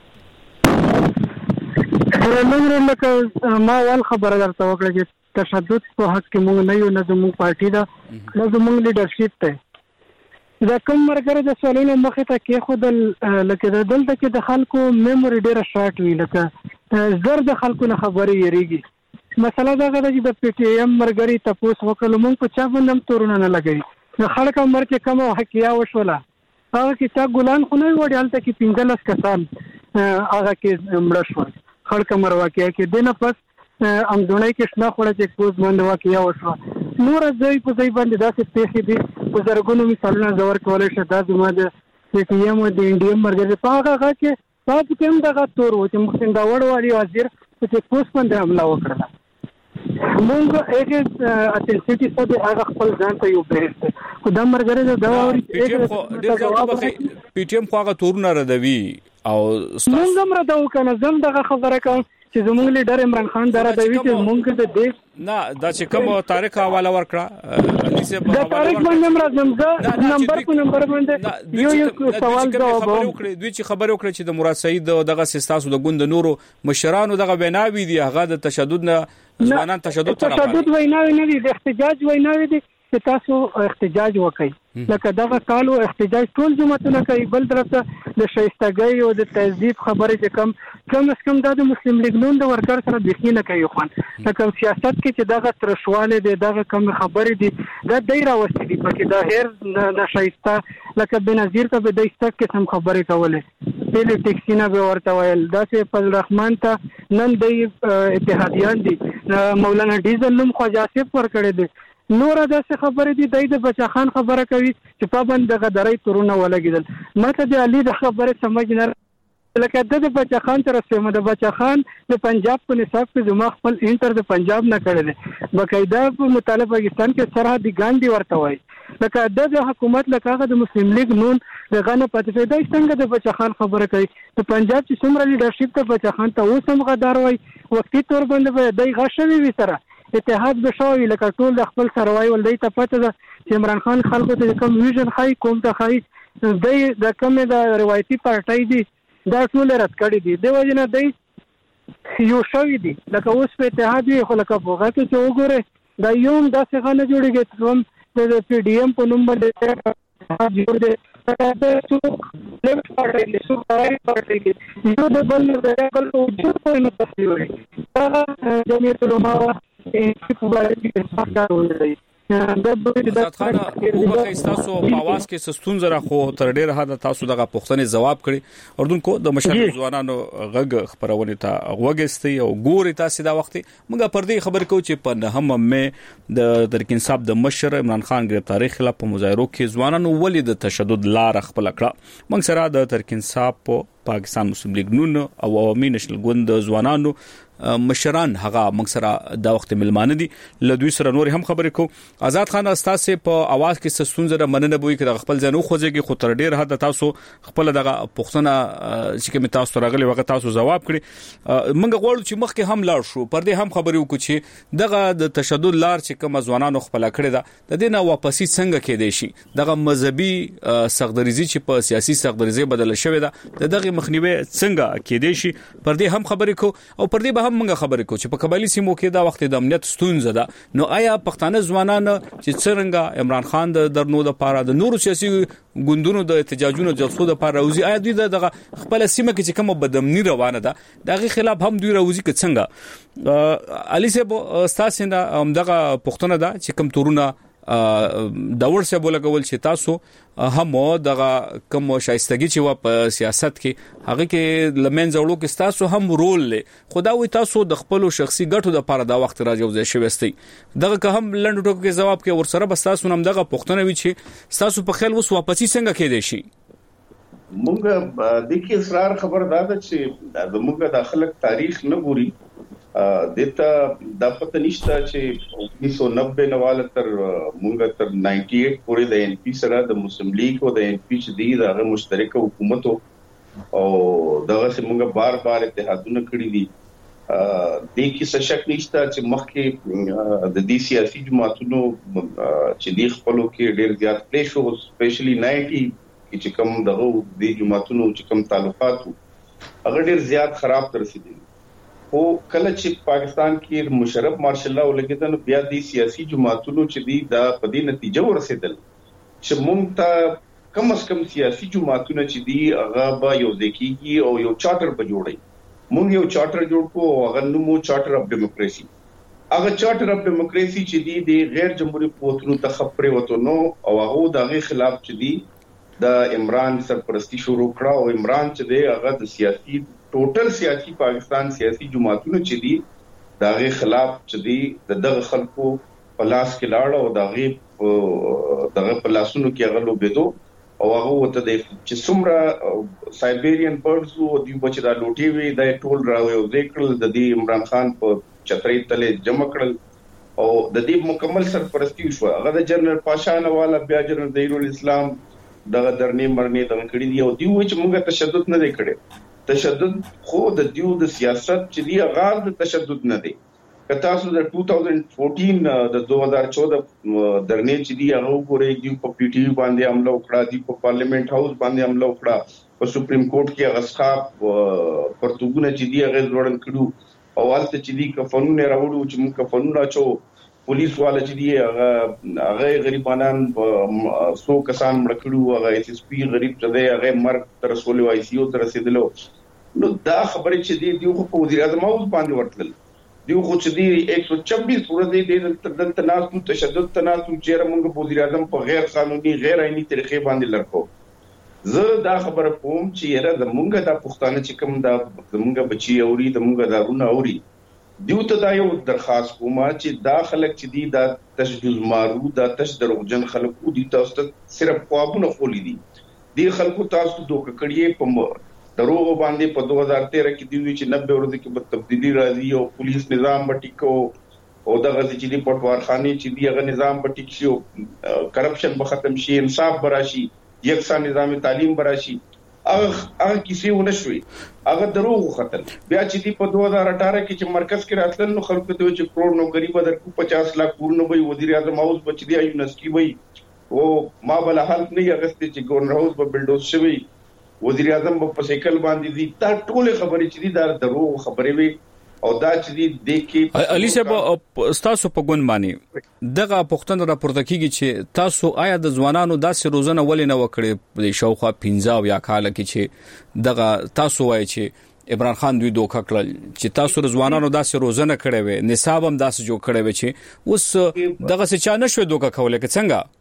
ما ول خبره درته وکړه چې تشدد په حق کې موږ نه یو نه زموږ پارټي دا نه زموږ لیډرشپ ته دا کوم مرګره د سوالونو مخه ته کې خود لکه د دلته کې د خلکو میموري ډیره شارټ وی لکه زر د خلکو نه خبري یریږي مسله دا غواړي چې د پی ټی ایم مرګري تاسو وکړو موږ په چا باندې تورونه نه لګي د خلک عمر کې کم حقیا وشوله هغه کې چا ګلان خو نه وړي الته کې 15 کسان هغه کې مړ شو خلک مرواکیا کې دنه پس امدونای کې شنه خوړه چې کوز باندې واقعیا وشو نور ځای په ځای باندې داسې پیښې دي په زرګونو مثالونه زور کولای شي دا زموږ د پی ټی ایم او د انډیم مرګري په هغه کې تاسو کوم دغه تور و چې مخکې دا وړوالي وزیر چې کوز باندې حمله وکړه موږ هغه اتنسيټي څخه هغه خپل ځان ته یو بیرته خو دا مرګره دا وایي پی ټی ایم خو هغه تورونه ردوي او موږ هم راځو کنه زم دغه خبره کوم چې زموږ لیډر عمران خان درادوي چې موږ د دې نه دا چې کوم تاریخ حواله ورکړه انیسه په حواله تاریخ باندې مرزم نمبر باندې یو سوال جواب وکړي دوی چې خبر وکړي چې د مراد سعید دغه سیستاسو د ګوند نورو مشرانو دغه بناوي دي هغه د تشدد نه ځوانان تشدد طرف تشدد ویناوي نه دي د احتجاج ویناوي دي چې تاسو احتجاج وکړئ لکه دغه کالو احتجاج ټول جماعتونه کوي بل طرفته د شایستګۍ او د تهذیب خبره چې کم اس کم د مسلم لیگ نون د ورکر سره بخینه کوي خو لکه سیاست کې چې دغه ترشواله دي دغه کم خبره دي دا دایره وستې دي پکې دا هر د شایسته لکه بنظیر ته به د استک قسم خبره کوله پولیټیکسینه به ورته ویل دا چې فضل الرحمن ته نن د اتحادیان دي مولانا ډیزل نوم خواجاسف ور کړی دي نور داسې خبره دي د بچا خان خبره کوي چې پابند دغه درې تورونه ولګیدل ماته د علي د خبره سمج نه لکه د بچا خان تر سیمه د بچا خان د پنجاب په نصاب کې زما خپل انټر د پنجاب نه کړل بقاعده په مطالبه پاکستان کې سرحدي ګاندي ورته وای لکه د حکومت لکه د مسلم لیگ نون دغه نه پاتې دی څنګه د بچا خان خبره کوي د پنجاب چې څومره لیډرشپ ته بچا خان ته اوسم غدار وای وختي تور باندې دی غشوي وي سره اتحاد بشوي لکه ټول د خپل سروایول دی ته پته ده چې عمران خان خلکو ته کوم ویژن خای کوم ته خای د کوم د روایتي پارټای دي دا ټول رد کړی دي د وجنه دی یو شوی دي لکه اوس په اتحاد یې خلک په هغه کې وګوره دا یوم داسې غنه جوړیږي کوم د پی ډی ایم په نوم باندې جوړ دي دا څو لیفت پارټي له څو پارټي کې یو د بل د خپل وجود په نه تفصیل دا جمعیت العلماء په باندې کې څنګه وایي وګورئ تاسو په आवाज کې سستون زره خو تر ډیره حد تاسو دغه پوښتنې جواب کړي اردوونکو د مشرک ځوانانو غږ خبرونه ته وګستي او ګوري تاسو دا وخت موږ پر دې خبر کوو چې په نهم مې د تحریک انصاف د مشر عمران خان گرفتاری خلاف په مظاهرو کې ځوانانو ولې د تشدد لار خپل کړه موږ سره د تحریک انصاف په پاکستان مسلم لیگ نون او عوامي نشنل ګوند ځوانانو مشران هغه موږ سره د وخت ملمانه دي لدوی سره نور هم خبرې کو آزاد خان استاد په आवाज کې سستون زره مننه بوي کې خپل ځنو خوځيږي خو تر ډیر حد تاسو خپل دغه پښتنه چې کوم تاسو راغلي وخت تاسو جواب کړی موږ غواړو چې مخکې هم لاړ شو پر دې هم خبرې وکړو چې دغه د تشدد لار چې کوم ځوانانو خپل کړی ده د دینه واپسی څنګه کېدې شي دغه مذهبي سختدریزي چې په سیاسي سختدریزي بدل شوې ده دغه مخنیوي څنګه کېدې شي پر دې هم خبرې کو او پر دې به هم موږ خبرې کوو چې په قبایلی سیمو کې دا وخت د امنیت ستونزه ده. نو آیا پښتانه ځوانان چې څنګه عمران خان د درنو د پاره د نورو سیاسي ګوندونو د احتجاجونو جلسو د پاره راوځي، آیا دوی د خپل سیمه کې چې کوم بدامنی روانه ده دغه خلاف هم دوی راوځي که څنګه؟ علي صاحب ستاسو نه دغه پښتنه ده چې کوم تورونه دا ورسه بولګول چې تاسو هم دغه کوم شایستګي چې و په سیاست کې هغه کې لمن زړو کې تاسو هم رول لې خدا وي تاسو د خپل شخصي ګټو د لپاره دا وخت راځي شوستي دغه که هم لنډ ټکو کې جواب کې ورسره بس تاسو هم دغه پښتنه وی چې تاسو په خیال وس واپسی څنګه کې دي شي؟ مونږ د کې اصرار خبردار ده چې د مونږ د خلک تاریخ نه ګوري دته د پته نشته چې 1990 نواله تر مونږ تر 98 پورې د ان پی سره د مسلم لیگ او د ان پی چې دی د مشترکه حکومت او دغه چې مونږ بار اتحادونه کړی دي د کې څه شک نشته چې مخکې د دې سیاسي جماعتونو چې دی خپلو کې ډېر زیات پلی شو سپیشلی 90 چې کوم دغه د جماعتونو چې کوم تعلقات هغه ډېر زیات خراب تر رسیدل. او کله چې پاکستان کې مشرف مارشل الله ولګیدل بیا د سیاسي جماعتونو چې دی دا په دې نتیجه ورسېدل چې مونږ ته کم از کم سیاسي جماعتونه چې دی هغه به یو ځکیږي او یو چارټر به جوړي. مونږ یو چارټر جوړ کو او هغه نومو چارټر اف ډیموکراسي. هغه چارټر اف ډیموکراسي چې دی د غیر جمهوریت قوتونو تخپري وته نو او هغه دغه خلاف چې دی د عمران سرپرستی شروع کړه او عمران چې دی هغه د سیاسي ټوټل سیاسي پاکستان سیاسي جماعتونو چې دي دغه خلاف چې دي دغه خلکو پلاس کې لاړ او دغه پلاسونو کې هغه لوبېدو او هغه وته د چې څومره سایبیرین برډز او دی بچ دا لوټي وي د ټول راوي او ذکر د دې عمران خان په چترۍ تلې جمع کړل او د دې مکمل سرپرستی شو. هغه د جنرال پاشا نواله بیا جنرال ظهیر الاسلام دغه درنې مرنې دغه کړی دی او دی و چې موږ تشدد نه کړي. تشدد خو د دیو د سیاست چې دی غاړه د تشدد نه دی. که تاسو د 2014 د 2014 درنې چې دی هغه وګورئ دی په پی ټی وی باندې حمله وکړه، دی په پارلیمنت هاوس باندې حمله وکړه، په سپریم کورټ کې هغه ښه پرتګونه چې دی هغه ځوړن کړو او حالت چې دی کفنونه راوړو چې موږ کفنونه چو پولیس والا چې دی هغه غریبانان 100 کسان مړ کړو، هغه ایس اس پی غریب چې دی هغه مرګ تر رسول وای سی او تر رسیدلو. نو دا خبرې چې دی خو وزیر اعظم اوس باندې ورتل دی خو چې دی 126 ورځې د تناسب تشدد تناسب چې موږ وزیر اعظم په غیر قانوني غیر عیني طریقې باندې لړکو. زه دا خبره کوم چې یره د مونږه د پښتانه چې کوم دا مونږه بچي اوري د مونږه دا رونه اوري دیو ته دا یو درخواست کوم چې دا خلک چې دی دا تشدد مارو دا تشدروجن خلکو دي تاسو صرف قوابونه خولي دي دی خلکو تاسو دوک کړی په دروغ باندې په 2013 کې دی چې 90 ورځې کې په تبدیلی راځي او پولیس نظام بټیکو او دغه چې دی پټوارخانه چې دی هغه نظام بټیک شي او کرپشن به ختم شي، انصاف براشي، یکسان نظام تعلیم براشي. هغه کیسې ونه شوي، هغه دروغ ختل. بیا چې دی په 2018 کې چې مرکز کې راتلل نو خلکو ته چې کروڑ نوکری به درکو 50 لک کورونه به وزیر اعظم اوس بچ دی یونیورسيټي وي او ما بل حل نه یغست چې ګورنر هاوس به بلډوز شوی، وزیر اعظم په سیکل باندې دي. دا ټول خبرې چې دي دا دروغ خبرې وي او دا چې دي د کې علي صاحب تاسو په ګون باندې دغه پښتون راپورته کیږي چې تاسو آیا د ځوانانو داسې روزنه ولې نه وکړي په شاوخوا 15 یا کال کې چې دغه تاسو وایي چې عمران خان دوی دوکه کړل چې تاسو ځوانانو داسې روزنه کړې وي، نصاب هم داسې جوړ کړی وي چې اوس دغه څه چا نشوي دوکه کولای که څنګه؟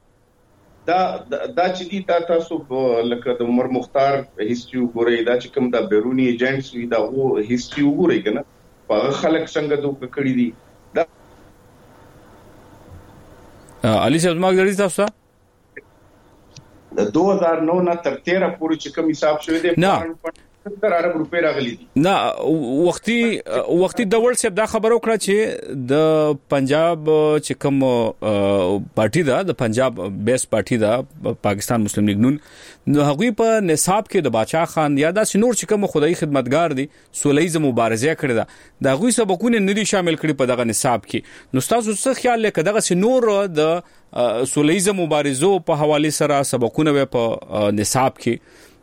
دا چې دي تاسو لکه د عمر مختار هیستوري وګورئ، دا چې کوم د بیرونی ایجنټس وی دا وو هیستوري وګورئ کنه په خلک څنګه دوک کړی دي. علي صاحب ما غوړی تاسو د 2009 نه تر 13 پورې چې کوم حساب شوی دی 70 ارب روپے راغلي دي. نه وختي د ورلد سیب دا خبر وکړه چې د پنجاب چې کوم پارټي دا د پنجاب بیس پارټي دا پاکستان مسلم لیگ نون نو هغوی په نصاب کې د باچا خان یا د سنور چې کوم خدای خدمتګار دي سولېزه مبارزه کړې ده دا هغوی سبقونه نه دي شامل کړي په دغه نصاب کې. نو تاسو څه خیال لکه دغه سنور د سولېزه مبارزو په حواله سره سبقونه په نصاب کې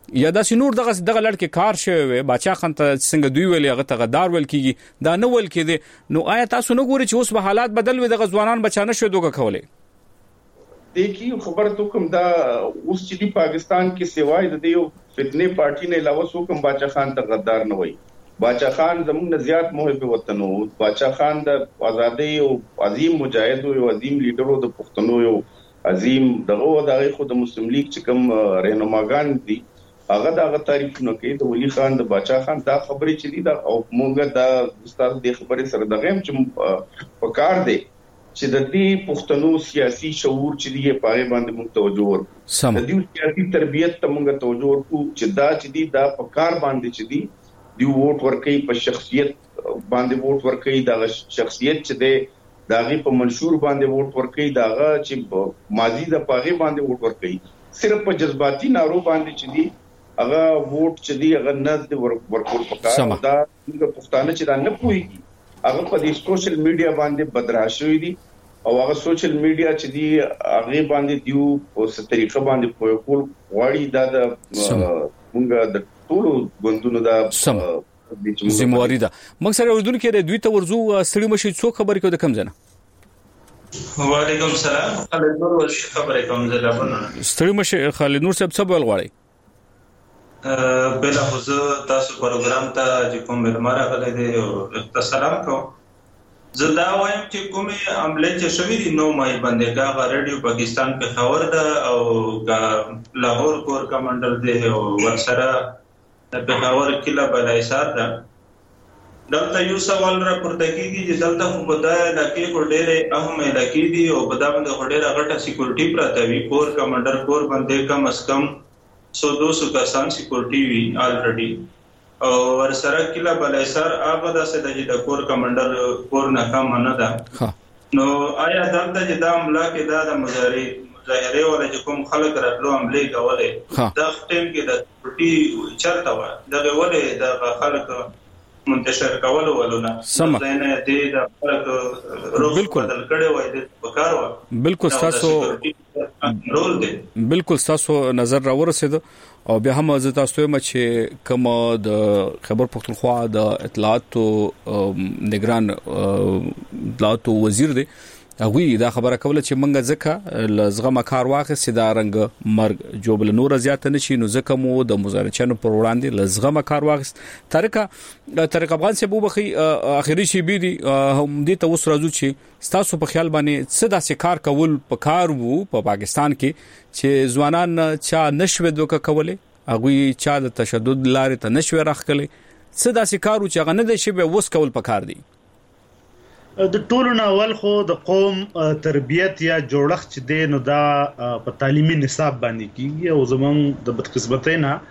یا دا سينور دغه لړ کې کار شوی باچا خان ته څنګه دوی ویل هغه ته غدار ویل کیږي دا نه ویل کېده نو آیا تاسو نه ګوري چې اوس به حالات بدل وي د ځوانان بچانه شو دوګه کولای دیکي خبره تو کوم دا اوس چې پاکستان کې سیوای د یو فتنه پارټي نه علاوه سو کوم باچا خان ته غدار نه وای باچا خان زموږ نه زیات محب وطن وو باچا خان د ازادۍ او عظیم مجاهد او عظیم لیډر د پښتنو یو عظیم دغه خود مسلم لیگ چې کوم رهنماګان دي هغه دا تعریفونه کوي د ولی خان د باچا خان دا خبرې چې دي دا او موږ دا استاد د خبرې سره دغه هم چې پکار دی چې د دې پښتنو سیاسي شعور چې دی په هغه باندې موږ توجه ورکړو د دې سیاسي تربيت ته موږ توجه ورکړو چې دا چې دی دا پکار باندې چې دی ووټ ورکړي په شخصیت باندې ووټ ورکړي دا شخصیت چې دی داغي په منشور باندې ووټ ورکړي داغه چې ماضي د پاغي باندې ووټ ورکړي صرف په جذباتي نارو باندې چې دی هغه ووټ چې دی هغه نه ورکول پکار دا د پښتانه چې دا نه پويږي هغه په دې سوشل میډیا باندې بدراشوي دي او هغه سوشل میډیا چې دی هغه باندې دیو او ست طریقه باندې په کول غواړي دا د موږ د ټولو غوندونو دا زمواري ده موږ سره اردن کې دوی ته ورزو ستړي مشي څو خبرې کوي د کم ځنه وعلیکم السلام خالد نور ورشي خبرې کوم زلابونه ستړي مشي خالد نور صاحب څه بول غواړي بلا خو تاسو پروګرام ته چې کوم مرمر غلې دي او سلام کوم زه دا وایم چې کومه عمله چې شوې دي نو مې باندې دا ریډیو پاکستان په خبر ده او لاهور کور کمانډر دی او ورسره په خبر کله بلایسار ده دلته یو سوال را پورته کیږي چې دلته خو بدای لکه کو ډېر اهم لکه دي او بدامه د ډېر غټه سکیورټي پراته وي کور کمانډر کور باندې کم اس کم 100-200 کسان سکیورټي وی الریډي او ورسره کله بلایسار هغه د کور کمانډر کور ناکام نه ده نو آیا دلته چې دا عمله کې دا د مظاهره ولا چې کوم خلک راتلو عمله کوله دا ټیم کې د سکیورټي چرته و دغه ولې د خلک منتشر کول ولونه نه دې د خلک روح بدل کړي وای د وکړو بالکل تاسو بالکل تاسو نظر را ورسید او بیا هم زه تاسو ته چې کوم د خبر پختونخوا د اطلاعات او نگران اطلاعات وزیر دی هغه دا خبره کوله چې منګه ځکه لزغه کار واخې سیدا رنګ مرګ جوبل نور زیات نشي نو ځکه مو د مزارچانو پر وړاندې لزغه کار واخې طریق افغان سه بوبخي اخیری شی بي دي هم دې ته اوس راځو چې تاسو په خیال باندې څه داسې کار کول په کار وو په پاکستان کې چې ځوانان چا نشوي دوکه کوله هغه چا د تشدد لارې ته نشوي راخلي څه داسې کارو چې هغه نه دي شی به وس کول په کار دي د ټولو ناول خو د قوم تربيت یا جوړښت چې دی نو دا په تعلیمي نصاب باندې کیږي او زمونږ د بدقسمتۍ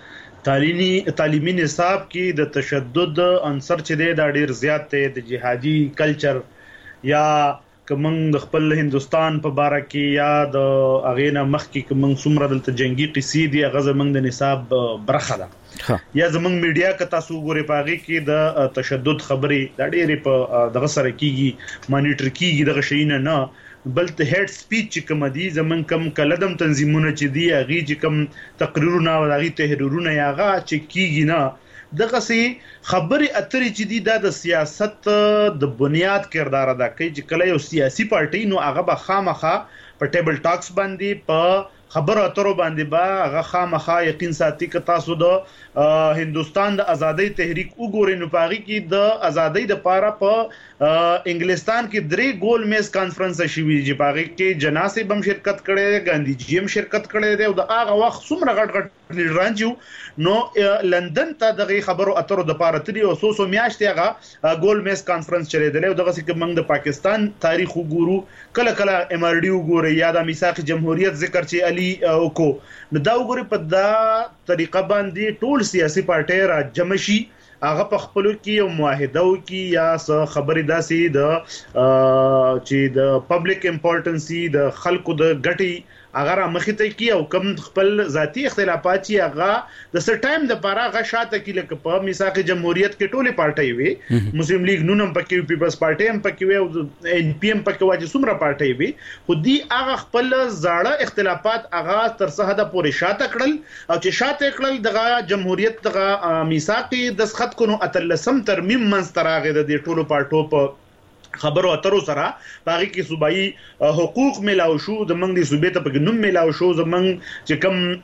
نه تعلیمي نصاب کې د تشدد عنصر چې دی دا ډیر زیات دی د جهادي کلچر یا کوم د خپل هندستان په باره کې یا د اغینا مخ کې کوم څومره د جنگي قصې دی هغه زمونږ د نصاب برخه ده یا زمونږ میډیا که تاسو ګورئ پاږي کې د تشدد خبرې دا ډېرې په دغه سره کیږي مانیټر کیږي دغه شي نه بل ته هډ سپیچ چې کوم دي زمونږ کم کلدم تنظیمونه چې دي هغه چې کوم تقریرونه او هغه تحریرونه یاغه چې کیږي نه دغه سي خبرې اترې چې دي د سیاست د بنیاد کردار ادا کوي چې کله یو سیاسي پارټي نو هغه به خامخا په ټیبل ټاکس باندې په خبر اترو باندې با هغه خامخا یقین ساتي ک تاسو د هندستان د ازادۍ تحریک وګورئ نو پاږي کې د ازادۍ د پاره په انګلستان کې درې ګول میز کانفرنس شوی چې پاږي کې جناسه بم شرکت کړي ګاندھی جی هم شرکت کړي دی او د هغه وخت څومره غټ لیډران جو نو لندن ته دغه خبرو اترو د پاره تری او سوسو میاشتې هغه ګول میز کانفرنس چره دی او دغه چې موږ د پاکستان تاریخ وګورو کله کله ام ار ډي وګورو یا د میثاق جمهوریت ذکر چې علي او کو نو دا وګوري په دا طریقه باندې ټول سیاسي پارټي را جمع شي هغه په خپل کې یو معاهده وکي یا څه خبرې داسي د چې د پبلک امپورټنسي د خلکو د ګټي هغه را مخې ته کی او کم خپل ذاتی اختلافات چې هغه د سر ټایم د پاره هغه شاته کی لکه په میثاق جمهوریت کې ټوله پارټي وي مسلم لیگ نونم پکې پیپلز پارټي هم پکې وي او ان پی ام پکې واجب څومره پارټي وي خو دی هغه خپل زاړه اختلافات هغه تر څه حد پورې شاته کړل او چې شاته کړل دغه جمهوریت دغه میثاق د خط کو نو اتلسم ترمیم منستراغه د ټولو پارټو په خبرو اترو سره باقي کې صوبایي حقوق ملاو شو د منګ د صوبې ته په نوم ملاو شو زمنګ چې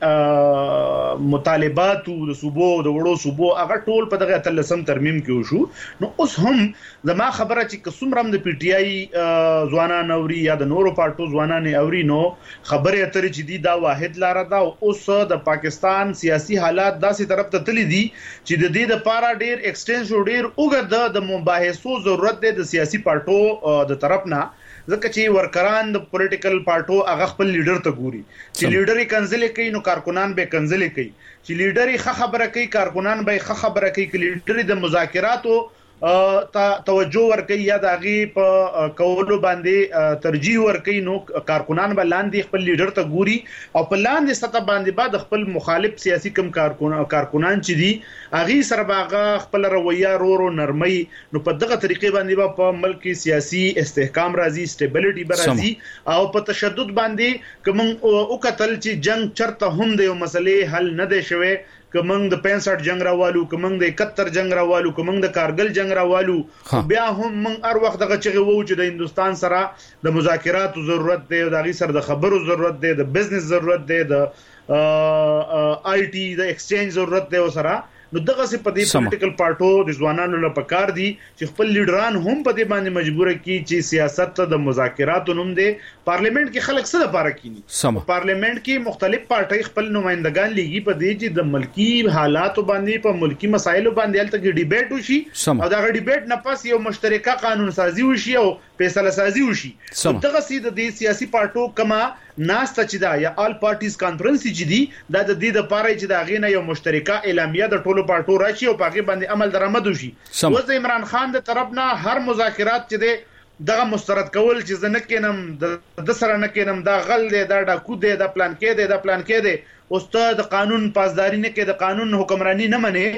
کوم مطالبات د صوبو د وړو صوبو هغه ټول په دغه تلسم ترمیم کې وشو نو اوس هم زما خبره چې کومرم د پی ټی آی ځوانان اوري یا د نورو پارټو ځوانان اوري نو خبره اترې چې دی دا واحد لار ده اوس د پاکستان سیاسي حالات داسې طرف ته تللی دي چې د دې لپاره ډیر ایکسټنشن ډیر اوګه د مباحثو ضرورت دی د سیاسي پارټو د طرف نه ځکه چې ورکران د پولیټیکل پارټو هغه خپل لیډر ته ګوري چې لیډر یې کنځلې کوي نو کارکونان به کنځلې کوي چې لیډر یې خبره کوي کارکونان به خبره کوي چې لیډر د مذاکراتو توجه ورکړي یا د هغه په کولو باندې ترجیح ورکړي نو کارکونان به لاندې خپل لیډر ته ګوري او په لاندې سطح باندې بعد خپل مخالف سیاسي کم کارکونان چې دي هغه سره باغه خپل رویه رورو نرمي نو په دغه طریقې باندې په ملک سیاسي استحکام راځي سټیبلیټي برازي او په تشدد باندې کوم او قتل چې جنگ چرته هم د یو مسلې حل نه دی شوی کومنګ د 65 جنگ راوالو کومنګ د 71 جنگ راوالو کومنګ د کارګل جنگ راوالو بیا هم من هر وخت دغه چغه وو چې د هندستان سره د مذاکراتو ضرورت دی او د غي سره د خبرو ضرورت دی د بزنس ضرورت دی د آی ټي د ایکسچینج ضرورت دی سره نو دغه څه په دې پولیټیکل پارټو د ځوانانو لپاره کار دي چې خپل لیډران هم په دې باندې مجبور کی چې سیاست د مذاکراتو نوم دی پارلیمنت کې خلک څه لپاره کینی پارلیمنت کې مختلف پارټي خپل نمائندگان لګي په دې چې د ملکی حالاتو باندې په ملکی مسایلو باندې الته کې ډیبیټ وشي او دا ډیبیټ نه پس یو مشترکه قانون سازي وشي او فیصله سازي وشي دغه سي د دې سیاسي پارټو کما ناسته چې دا یا آل پارټیز کانفرنس چې دی دا د دې د پاره چې دا غینه یو مشترکه اعلامیه د ټولو پارټو راشي او پاګې باندې عمل درآمد وشي اوس عمران خان د طرف نه هر مذاکرات چې دی دغه مسترد کول چې زنه کینم د سره نه کینم دا غل دی دا ډاکو دی دا پلان کې دی دا پلان کې دی استاد قانون پاسداري نه کې د قانون حکمرانی نه مني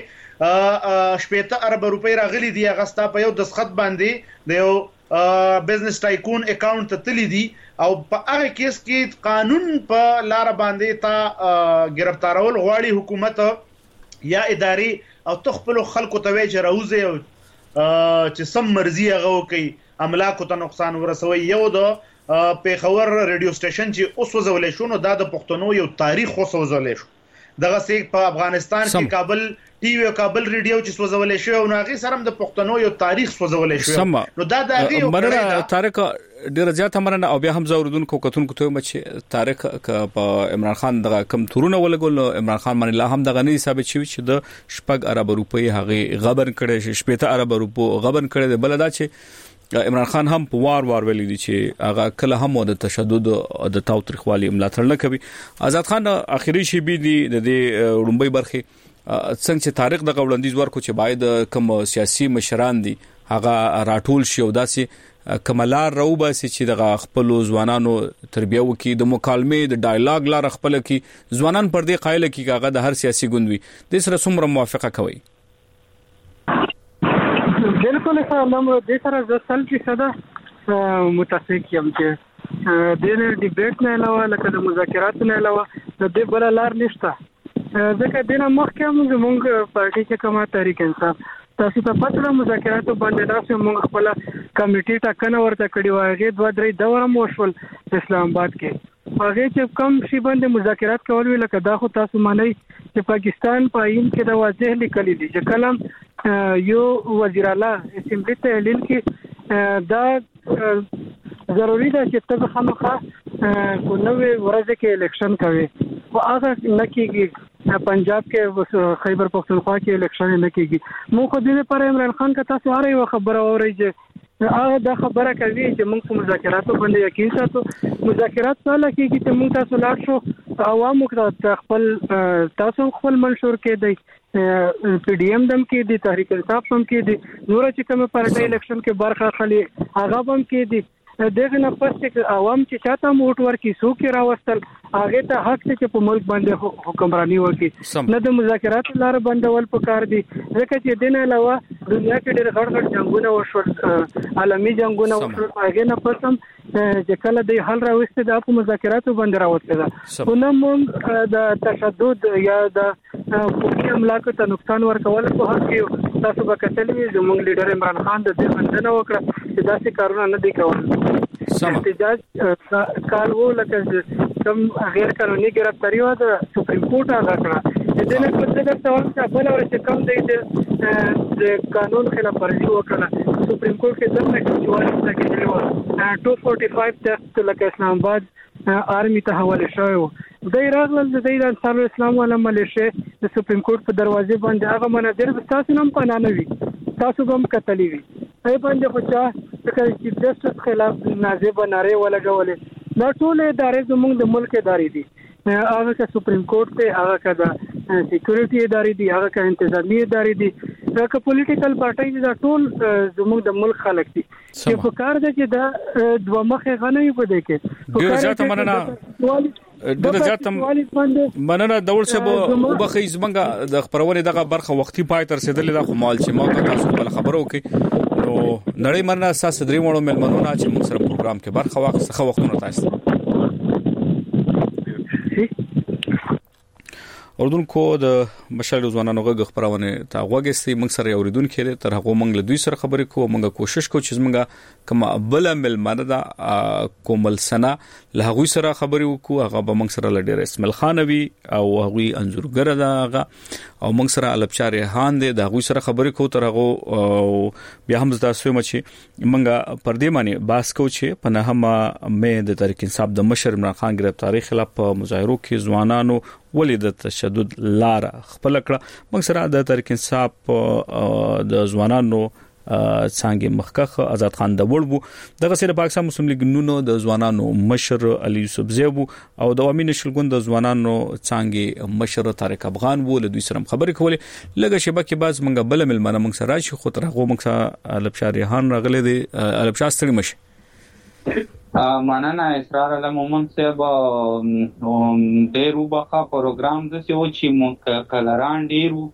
70 ارب روپۍ راغلي دی غستا په یو دسخط باندې د یو بزنس ټایکون اکاونټ ته تللی دي او په هغه کیس کې قانون په لار باندې تا گرفتارول غواړي حکومت یا ادارې او تخپل خلکو ته وجه راوځي او چې سم مرزي هغه کوي املاکو ته نقصان ورسوي یو د پیښور ریډیو سټیشن چې اوس وزولې شو نو دا د پښتنو یو تاریخ اوس وزولې شو دغه سه په افغانستان کې کابل ټي وی او کابل ریډیو چې سوزولې شو نو هغه سره د پښتنو یو تاریخ سوزولې شو نو دا د هغه مرنه طارق ډیر زیات مرنه او بیا هم زوردونکو کتونکو ته مچ طارق په عمران خان دغه کم تورونه ولګول عمران خان باندې لا هم دغه نه ثابت شوی چې د شپږ ارب روپۍ هغه غبن کړي شپږ ارب روپو غبن کړي بلدا چې عمران خان هم په وار ویلي دي چې هغه کله هم د تشدد د تاوتریخوالي ملاتړ نه کوي آزاد خان اخیری شی بي دي د وړمبي برخه څنګه چې تاریخ د وړاندیز ورکو چې باید کوم سیاسي مشران دي هغه راټول شي او داسې کملار روباسي چې د خپل ځوانانو تربیه وکي د مکالمه د ډایلاګ لار خپل کی ځوانان پر دې قایل کی هغه د هر سیاسي ګوند وي د سره څومره موافقه کوي بالکل سلام د سره ځل کې صدا متفق یم چې د ډیبیټ نه علاوه لکه د مذاکرات نه علاوه د دې بل لار نشته ځکه د مخکې موږ پارټي چې کومه تحریک انصاف تاسو ته پاتره مذاکرات باندې تاسو موږ خپل کمیټې ټاکنه ورته کړی و هغه 2-3 دوره موشول اسلام آباد کې هغه چې کم شی باندې مذاکرات کول وی لکه دا خو تاسو معنی چې پاکستان په عین کې د واضح لیکل دي چې کلم یو وزیر اعلی اسمبلی ته لیل کې دا ضروری ده چې تاسو خامخا کو نوې ورځ کې الیکشن کوي او هغه نکېږي پنجاب کې خیبر پختونخوا کې الیکشن نه کېږي مو خو دې پر عمران خان کا تاسو هر یو خبره اورئ چې هغه دا خبره کوي چې موږ په مذاکراتو باندې یقین ساتو مذاکرات سره کېږي چې موږ تاسو لاړ شو عوامو ته خپل تاسو خپل منشور کې دی پی ډی ایم دم کې دی تحریک انصاف هم کې دی نور چې کوم پارټي الیکشن کې برخه خلی هغه هم کې دی دغه نه پس چې عوام چې چاته موټ ورکي سو کې راوستل هغه ته حق چې په ملک باندې حکمرانی وکړي نه د مذاکرات لار بندول پکار دي ځکه چې دین علاوه دنیا کې ډېر غړ جنگونه وشول عالمي جنگونه وشول هغه نه پسم چې کله د حل راوستي د مذاکراتو باندې راوستل خو نه موږ د تشدد یا د حکومت املاک ته نقصان ورکول په حق کې تاسو به کتلې زموږ لیډر عمران خان د دې بندنه وکړه چې داسې کارونه نه دي کول احتجاج کالو لکه کوم غیر قانوني گرفتاری و د سپریم کورټ هغه کړه د دې نه په دغه ډول چې بل ورته کم دی د قانون خلاف ورزي وکړه سپریم کورټ کې دغه چې لکه 245 تخت لکه اسلام آباد آرمي ته حواله شوی د راغلل د انصار اسلام ولا ملیشه د سپریم کورټ په دروازې باندې هغه مناظر تاسو نم پناه نه وي تاسو هم کتلی وي ای باندې خو چې د جسټس خلاف نازیبه ناره ولګولې دا ټول ادارې زموږ د ملک ادارې دي هغه که سپریم کورټ ته هغه که د سکیورټي ادارې دي هغه که انتظامی ادارې دي دا که پولیټیکل پارټي دا ټول زموږ د ملک خلک دي چې په کار ده چې دا دوه مخه غنوي په دې کې ډیر زیات مننه دول څه وبخې زمنګ د خبرونه دغه برخه وختي پای تر رسیدلې د خمال چې ما تاسو په خبرو کې نو نړۍ مرنه اساس درې وړو ملمنونه چې موږ سره پروګرام کې برخه واخیسته وختونه تاسو اردن کو د مشال ځوانانو غږ خبرونه تا غوګستي موږ سره اوریدون کړي تر هغه موږ له دوی سره خبرې کوو موږ کوشش کوو چې موږ کما بل ملمنه دا کومل سنا له هغه سره خبرې وکړو هغه به موږ سره لډیر اسماعیل خانوي او هغه انزورګر دا هغه او موږ سره البشار ریحان دي دا هغه سره خبرې کوو تر هغه بیا هم تاسو مچي موږ پر دې باندې باس کوو چې په نهمه مې د تحریک انصاف د مشر عمران خان گرفتاری خلاف په مظاهرو کې ځوانانو ولې د تشدد لار خپل کړه موږ سره د تحریک انصاف د ځوانانو څنګه مخکخ آزاد خان د وړبو دغه سره پاکستان مسلم لیگ نونو د ځوانانو مشر علي یوسف زیبو او د عوامي نشل ګوند د ځوانانو څنګه مشر طارق افغان وو له دوی سره خبرې کولې لږه شبکه باز منګه بل ملمنه موږ سره شي خو تر هغه موږ سره البشار ریحان راغله دي البشار ستړي مشه مننه اسرار علمومن صاحب ډیرو بخا پروګرام د څه و چې مونږ کلران ډیرو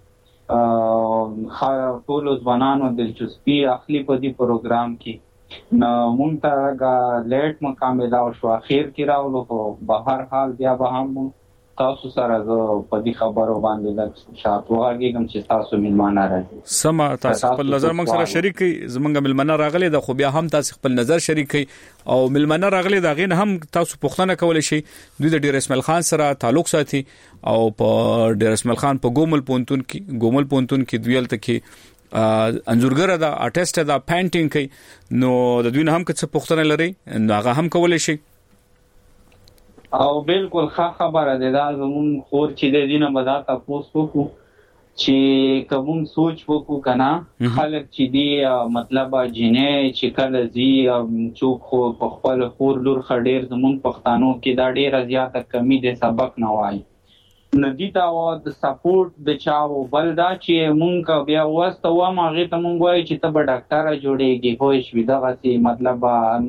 ټول ځوانانو دلچسپي اخلي په دې پروګرام کې نو مونږ ته لیټ مکمل او شو اخر کې راولو په بهر حال بیا به هم تاسو سره په دې خبرو باندې د شاتو هغه چې تاسو ملمانه راځي سم تاسو خپل نظر موږ سره شریک زمونږ ملمانه راغلي د خو بیا هم تاسو خپل نظر شریک او ملمانه راغلي دا غین هم تاسو پوښتنه کولای شئ دوی د ډیر اسماعیل خان سره تعلق ساتي او په ډیر اسماعیل خان په ګومل پونتون کې دویلته کې انزورګر دا آرټیست دا پینټینګ کوي نو د دوی نه هم څه پوښتنه لري نو هغه هم کولای شي او بالکل ښه خبره ده دا زمون خور چې د دینه مدا تاسو وکړو چې کوم سوچ وکړو کنه خلک چې دی مطلب جنې چې کله زی چوک خو په خپل خور لور خډیر زمون پښتانو کې دا ډیره زیاته کمی ده سبق نه وای ندی تا و د سپورټ د چاو بل دا چې مونږ بیا واسطه و ما غي ته مونږ وای چې ته به ډاکټر جوړېږي خو شوي دا غسي مطلب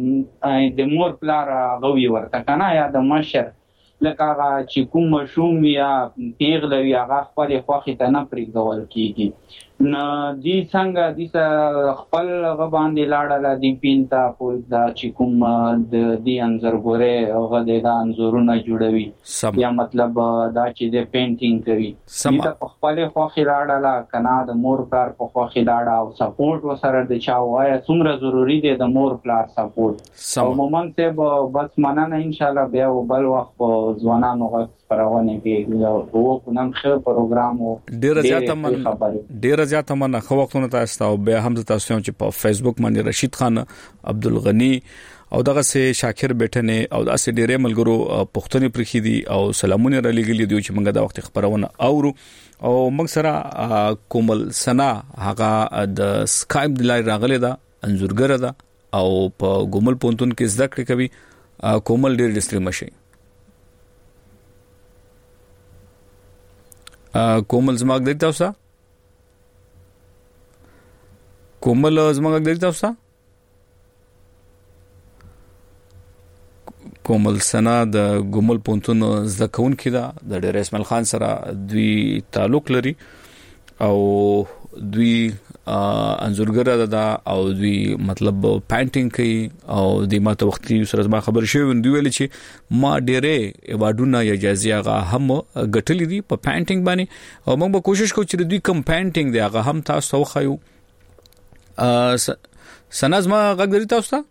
د مور پلار غوي ورته کنه یا د مشر لکه هغه چې کوم مشوم یا پیغلوي هغه خپل خوخي ته نه پرېږدول کیږي نو دي څنګه دي خپل غباندې لاړه دي پینتا په دا چې کوم د دې انځورګره هغه د انځورونه جوړوي یا مطلب دا چې د پینټینګ کوي دا په خپل خوخي لاړه کنه د مور پلار په خوخي لاړه او سپورټ وسره د چا وای څومره ضروری دی د مور پلار سپورټ او مومن ته بس مننه ان شاء الله بیا بل وخت په ځوانانو غږ خبرونه کې وو کوم خیر پروګرام ډیر زیاته مننه خو وختونه تاسو او به هم تاسو چې په فیسبوک باندې رشید خان عبدالغنی او دغه سه شاکر بیٹنه او داسې ډیره ملګرو پښتني پرخي دي او سلامونه را لګیلي دی چې موږ د وخت خبرونه اورو او موږ سره کومل سنا هغه د سکایپ د لای راغله ده انزورګر ده او په ګومل پونتون کې زده کړې کوي کومل ډیر ډسټری مشي کومل زماګ دی تاسو کومل زماګ دی تاسو کومل سنا د ګومل پونتون زده کوونکی دا د ډیر اسماعیل خان سره دوی تعلق لري او دوی انځورګر ده او دوی مطلب پینټینګ کوي او د ماته وختي سره ما خبر شوی دوی ویل چې ما ډېرې ایوارډونه یا جایزې هغه هم ګټلې دي په پینټینګ باندې او موږ به کوشش کوو چې دوی کم پینټینګ دی هغه هم تاسو وخایو سناز ما غږ تاسو ته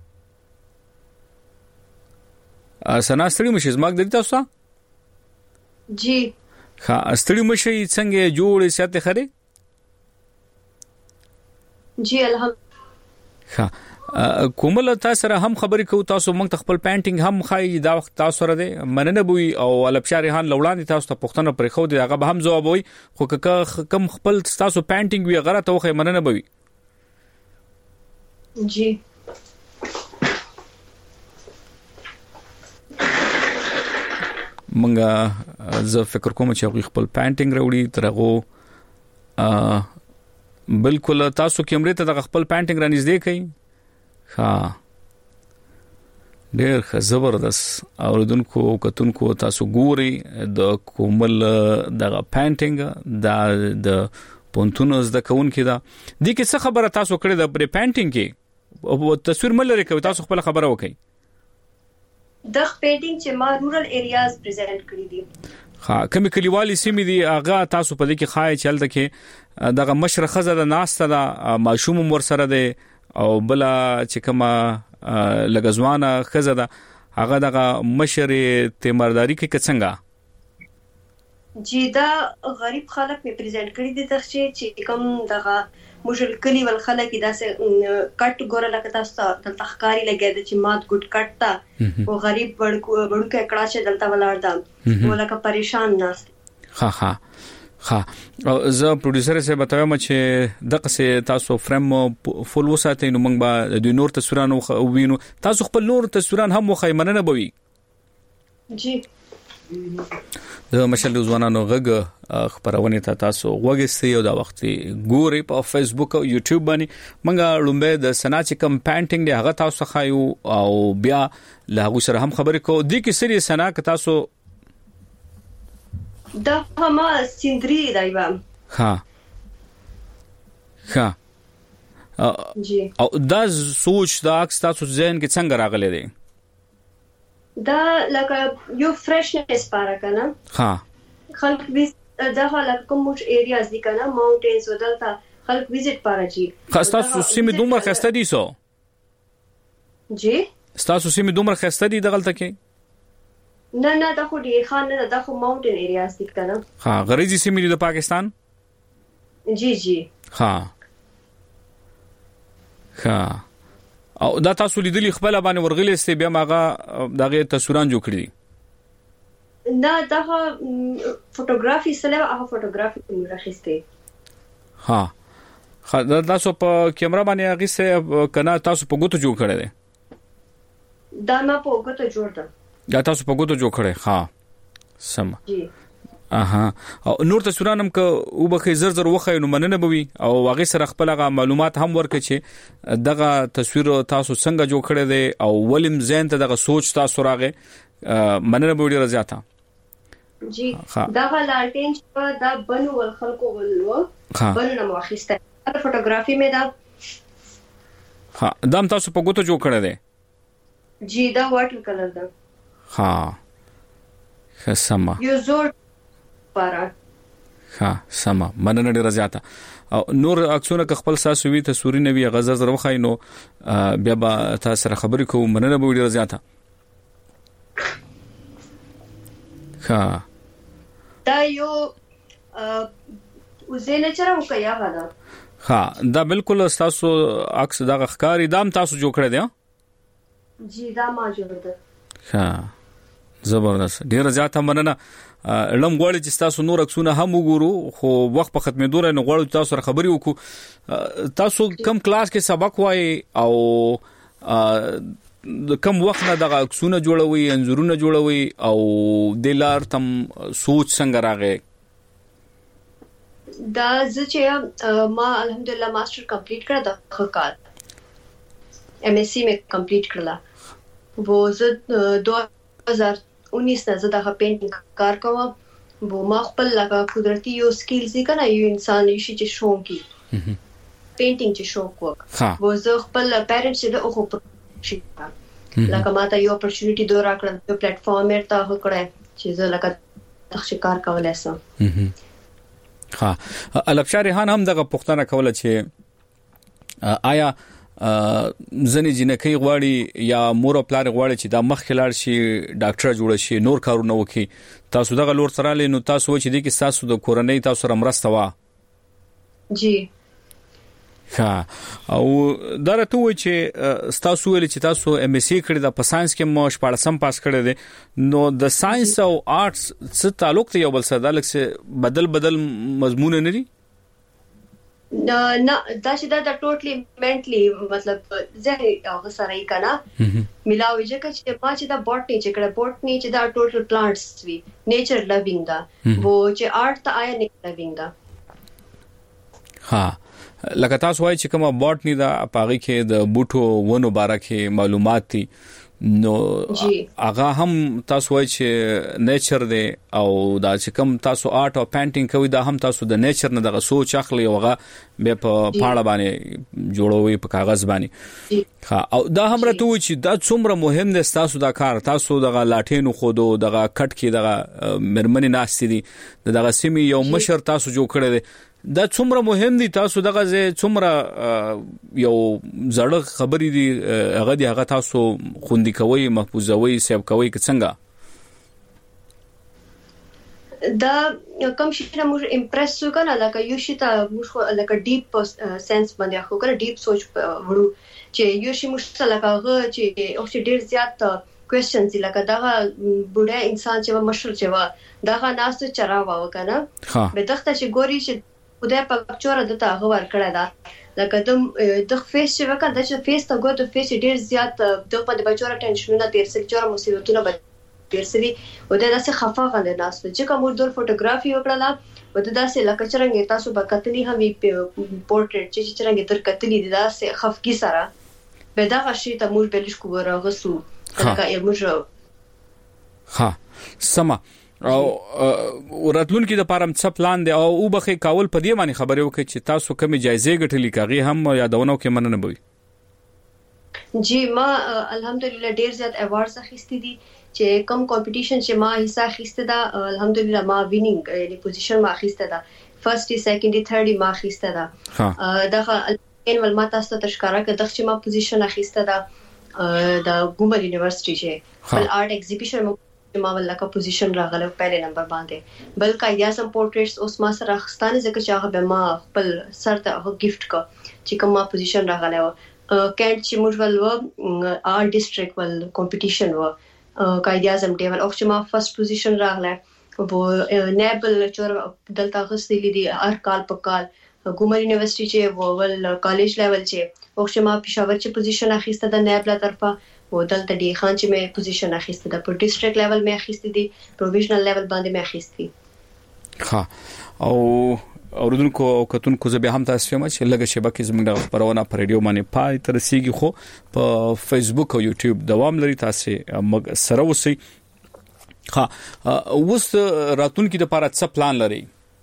سنا ستړي مشي زما غږ تاسو ته جی ها ستړي مشي څنګه جوړې ساتي خره جی الحمدلله کومل تاسو سره هم خبرې کوو تاسو موږ خپل پینټینګ هم خای دا وخت تاسو سره ده مننه بوي او البشاريهان لوړاندې تاسو ته پښتنه پرې خو دي هغه به هم جواب وي خو کم خپل تاسو پینټینګ وی غره ته خو مننه بوي جی منګه زه فکر کوم چې خپل پینټینګ راوړي ترغه بالکل تاسو کیمرې ته د خپل پینټینګ را نږدې کړئ ها ډېر زبردست اوردونکو کتونکو تاسو ګوري د کومل د پینټینګ د پونتونو زده کوونکی دا د کې څه خبره تاسو کړې د پینټینګ کې او تصویر ملره کوي تاسو خپل خبره وکړئ د پینټینګ چې ما رورل ایریاز پریزنټ کړی دي ها کوم کلیوالي سیمې دي هغه تاسو په دې کې خای چلته کې دغه مشر خزه د ناسته د ماشوم ور سره ده او بلا چې کما لګزوانه خزه ده هغه دغه مشر تیمارداری کې څنګه جی دا غریب خلک می پریزنټ کړی دي چې کوم دغه مشل کلی ول خلک داسې کټ ګوره لکه تاسو ته تخکاری لګی د چې مات ګډ کټ تا او غریب وړکه کړه چې دلته ولاړ ده ولکه پریشان ناس ها زه پروډوسر سره بتاوم چې دغه سه تاسو فریم فول وساتئ نو موږ به د نور تصویرانو وینو تاسو خپل نور تصویران هم وخیمنه بوي جی د مشل ځوانانو غږ خبرونه ته تاسو وګورئ او دا وخت ګوري په فیسبوک او یوټیوب باندې منګه لومبه د سنا چې کم پینټینګ دی هغه تاسو خایو او بیا له هغه سره هم خبرې کو دي کې سری سنا ک تاسو دا هم سندري دایبا ها جی او دا سوچ دا اکس تاسو ذهن کې څنګه راغلی دی دا لکه یو فرشنس پاره کنه ها خلک ویز دا لکه کوم ایریاز دي کنه ماونټینز ودلته خلک ویزټ پاره جی خاصه سیمه دومره خسته دي سو جی تاسو سیمه دومره خسته دي دغلته کې نه دا خو دی خان نه دا خو ماونټین ایریاز دي کنه ها غریزي سیمه دي د پاکستان جی ها او دا تاسو لیدلی خپل باندې ورغلی است بیا ماغه دغه تصویران جوړ کړی نه دا فوټوګرافي سره هغه فوټوګرافي راخسته ها دا تاسو په کیمرا باندې هغه سه کنه تاسو په ګوتو جوړ کړی دا ما په ګوتو جوړ ده دا تاسو په ګوتو جوړ کړی ها سم جی او نور تصویرانم ک او بخې زر وخه نو مننه بوي او هغه سره خپل معلومات هم ورکړي چې دغه تصویر تاسو څنګه جوړ کړی دی او ولیم زین ته دغه سوچ تاسو راغې مننه بوي ډیر زیاته جی دا لالټین په دا بنو ول خلکو ولو بنو نو اخیسته فوټوګرافي مې دا دام تاسو په ګوتو جوړ کړی دی جی دا واټر کلر دا سما یو زور پاره سما مننه ډیر زیاته او نور عکسونه خپل ساسو وی تصویرونه وی غزر زر وخاینو بیا به تاسو سره خبرې کوم مننه به ډیر زیاته دا یو وزنه چر وکیا غدا دا بالکل تاسو عکس دا ښکاری دام تاسو جوړ کړی دی جی دا ما جوړ ده زبردست ډیر زیاته مننه لم غواړي چې تاسو نور عکسونه هم وګورو خو وخت په ختمېدو نه غواړو تاسو سره خبرې وکړو تاسو کم کلاس کې سبق وای او کم وخت نه دغه عکسونه جوړوي انځورونه جوړوي او د لار تم سوچ څنګه راغی دا چې ما الحمدلله ماستر کمپلیټ کړ دا کال MSc مې کمپلیټ کړلا و زه 2019 نه زه د پینټینګ کار کوم و ما خپل لکه قدرتي یو سکیلز کنه یو انسان شي چې شوم کی پینټینګ چې شوق وک و زه خپل پیرنټس چې د اوخو شي لکه ماته یو اپورچونټی دور راکړل یو پلیټ فارم ورته هکړه چې زه لکه تخصص کار کولای سم. ها الابشار ریحان هم دغه پوښتنه کوله چې آیا ځنې جنکۍ غواړي یا مور او پلار غواړي چې دا مخ خلار شي ډاکټر جوړ شي نور کارونه وکړي تاسو دغه لور سره لینو تاسو چې دي کې تاسو د کورنۍ تاسو سره مرسته وا جی ها او دا راته و چې تاسو ویل چې تاسو ام اس سی کړی د په ساينس کې مو 14 پاس کړی دي نو د ساينس او آرټس څه تعلق دی یو بل سره د لکه بدل مضمون نه دي نه دا چې دا ټوټلی منټلی مطلب زه هغه سره یې کنه ملاوي چې ما چې دا بوټنی چې کړه بوټنی چې دا ټوټل پلانټس وی نیچر لوینګ دا وو چې آرټ ته آیا نیچر لوینګ دا ها لکه تاسو وایي چې کومه بوټنی دا پاغي کې د بوټو ونو باره کې معلومات دي نو هغه هم تاسو وایي چې نیچر دی او دا چې کوم تاسو آرټ او پینټینګ کوي دا هم تاسو د نیچر نه دغه سوچ اخلي او هغه به په پاڼه باندې جوړوي په کاغذ باندې ها او دا هم راته وایي چې دا څومره مهم دی تاسو دا کار تاسو دغه لاټینو خودو دغه کټ کې دغه مرمنې ناشتي دي دغه سیمه یو مشر تاسو جوړ کړی دی دا څومره مهم دي تاسو دغه څومره یو زړه خبرې دي هغه دی هغه تاسو خوندې کوي محفوظوي سیو کوي څنګه دا کوم شي نه موږ امپریس وکړه لکه یو شي ته موږ لکه ډیپ سنس باندې خو کړه ډیپ سوچ ورو چې یو شي موږ لکه هغه چې او چې ډیر زیات کوېسچنز لکه دا بوډا انسان چې مشر چې دا ناس چراوا وکنه به دغه چې ګوري چې خدای په پکچور دته هغه ور کړی دا لکه د فیس چې وکړه د فیس ته ګوت فیس ډیر زیات د په بچور ټینشنونه تیر سره چور مصیبتونه تیر سری و د داسې خفه غل ناس چې کوم ډول فوټوګرافي وکړه و د داسې لکه چرنګ تاسو به کتلی هم پورټریټ چې چرنګ تر کتلی داسې خفقي سره به دا شي ته موږ بلش کوو غسو لکه یو موږ ها سما او راتلونکي د پارم څه پلان دی او وبخې کول په دې معنی خبرې وکړي چې تاسو کومې جایزې ګټلې کاغي هم یادونه کې مننه بوي جی ما الحمدلله ډیر زیات ایوارډز اخیستي دي چې کوم کمپټیشن چې ما حصہ اخیسته دا الحمدلله ما وینینګ یعنی پوزیشن ما اخیسته دا فرست سیکنډ تھرډ ما اخیسته دا دغه انول ما تاسو ته تشکاره کړم چې ما پوزیشن اخیسته دا د ګومل یونیورسيټي چې خپل آرټ ایگزیبیشن ما ولکه پوزیشن راغله په پهل نمبر باندې بل قاعده سم پورټریټس اوس ما سره خستانه ځکه چې هغه به ما خپل سر ته هغه گیفت کا چې کوم ما پوزیشن راغله کینټ چې موږ ول آل ډیسټریکټ ول کمپټیشن و قاعده اعظم ډیول او چې ما فرست پوزیشن راغله او نیبل چور دلته غستې دي هر کال په کال ګومر یونیورسيټي چې ول کالج لیول چې او چې ما پېښور چې پوزیشن اخیسته د نیب لا طرفه و دلته دی خان چې مې پوزیشن اخیسته د په ډیسټریکټ لیول مې اخیسته دي پروویژنل لیول باندې مې اخیسته ها او اوردونکو او کتونکو زه به هم تاسو هم چې لږه شبکې زموږ خبرونه پر ریډیو باندې پای تر رسیدي خو په فیسبوک او یوټیوب دوام لري تاسو مګ سره وسی اوس راتلونکي د لپاره څه پلان لري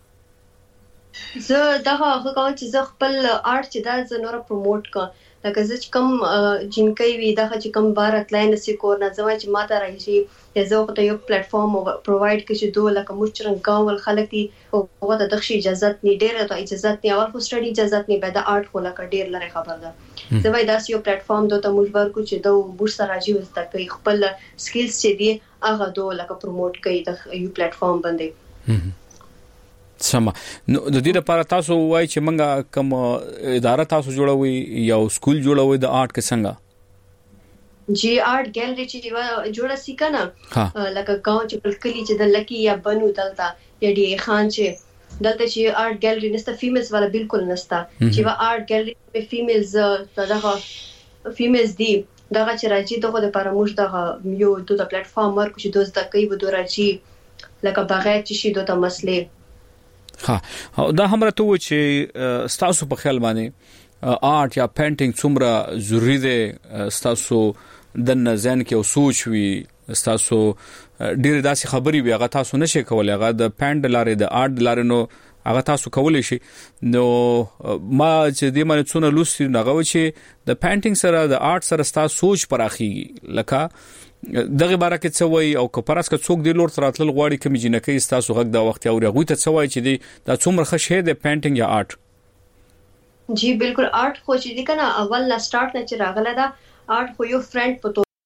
زه دا هغه کوم چې زه خپل آرټ چې دا زه نور پروموټ کا لکه زه چې کوم جنکۍ وي دا چې کوم بار اتلای نسی کور نه زما چې ماته راځي زه خو ته یو پلیټ فارم پرووایډ کړم چې دوه لکه مشرن گاول خلک دي او هغه د دغه اجازه نه ډیره ته اجازه نه اول خو سټډي اجازه نه به د آرټ خو لکه ډیر لري خبر ده زه وای دا یو پلیټ فارم دوه ته موږ ورکو چې دوه بورس راځي وسته کوي خپل سکلز چې دي هغه دوه لکه پروموټ کوي د یو پلیټ فارم باندې سم نو د دې لپاره تاسو وایي چې منګه کوم اداره تاسو جوړوي یا سکول جوړوي د آرټ کې څنګه جی آرټ ګیلری چې جوړه سی کنه لکه گاؤں چې بلکلی چې د لکی یا بنو دلتا یا ډی خان چې دلته چې آرټ ګیلری نسته فیمیلز والا بالکل نسته چې وا آرټ ګیلری په فیمیلز دغه فیمیلز دی دغه چې راځي دغه لپاره موږ دغه یو د پلیټ فارم ورکو چې دوز د کوي و دوه راځي لکه بغیر چې شي دوه مسلې ها دا هم راته و چې تاسو په خیال باندې آرټ یا پینټینګ څومره ضروری دی تاسو د نزن کې او سوچ وي تاسو ډیر داسې خبري وي هغه تاسو نشئ کولای هغه د پاند لارې د آرت لارې نو هغه تاسو کولای شي نو ما چې دې باندې څونه لوستي نغو چې د پینټینګ سره د آرت سره تاسو سوچ پراخيږي لکه دغه باره کې څه وای او کپراس که څوک د لور تراتل غواړي کوم جنکې تاسو غږ دا وخت او غوي ته څه وای چې دا څومره ښه دی پینټینګ یا آرت جی بالکل آرت خو چې دی کنه اول لا سٹارټ نه چې راغله دا آرت خو یو فرند په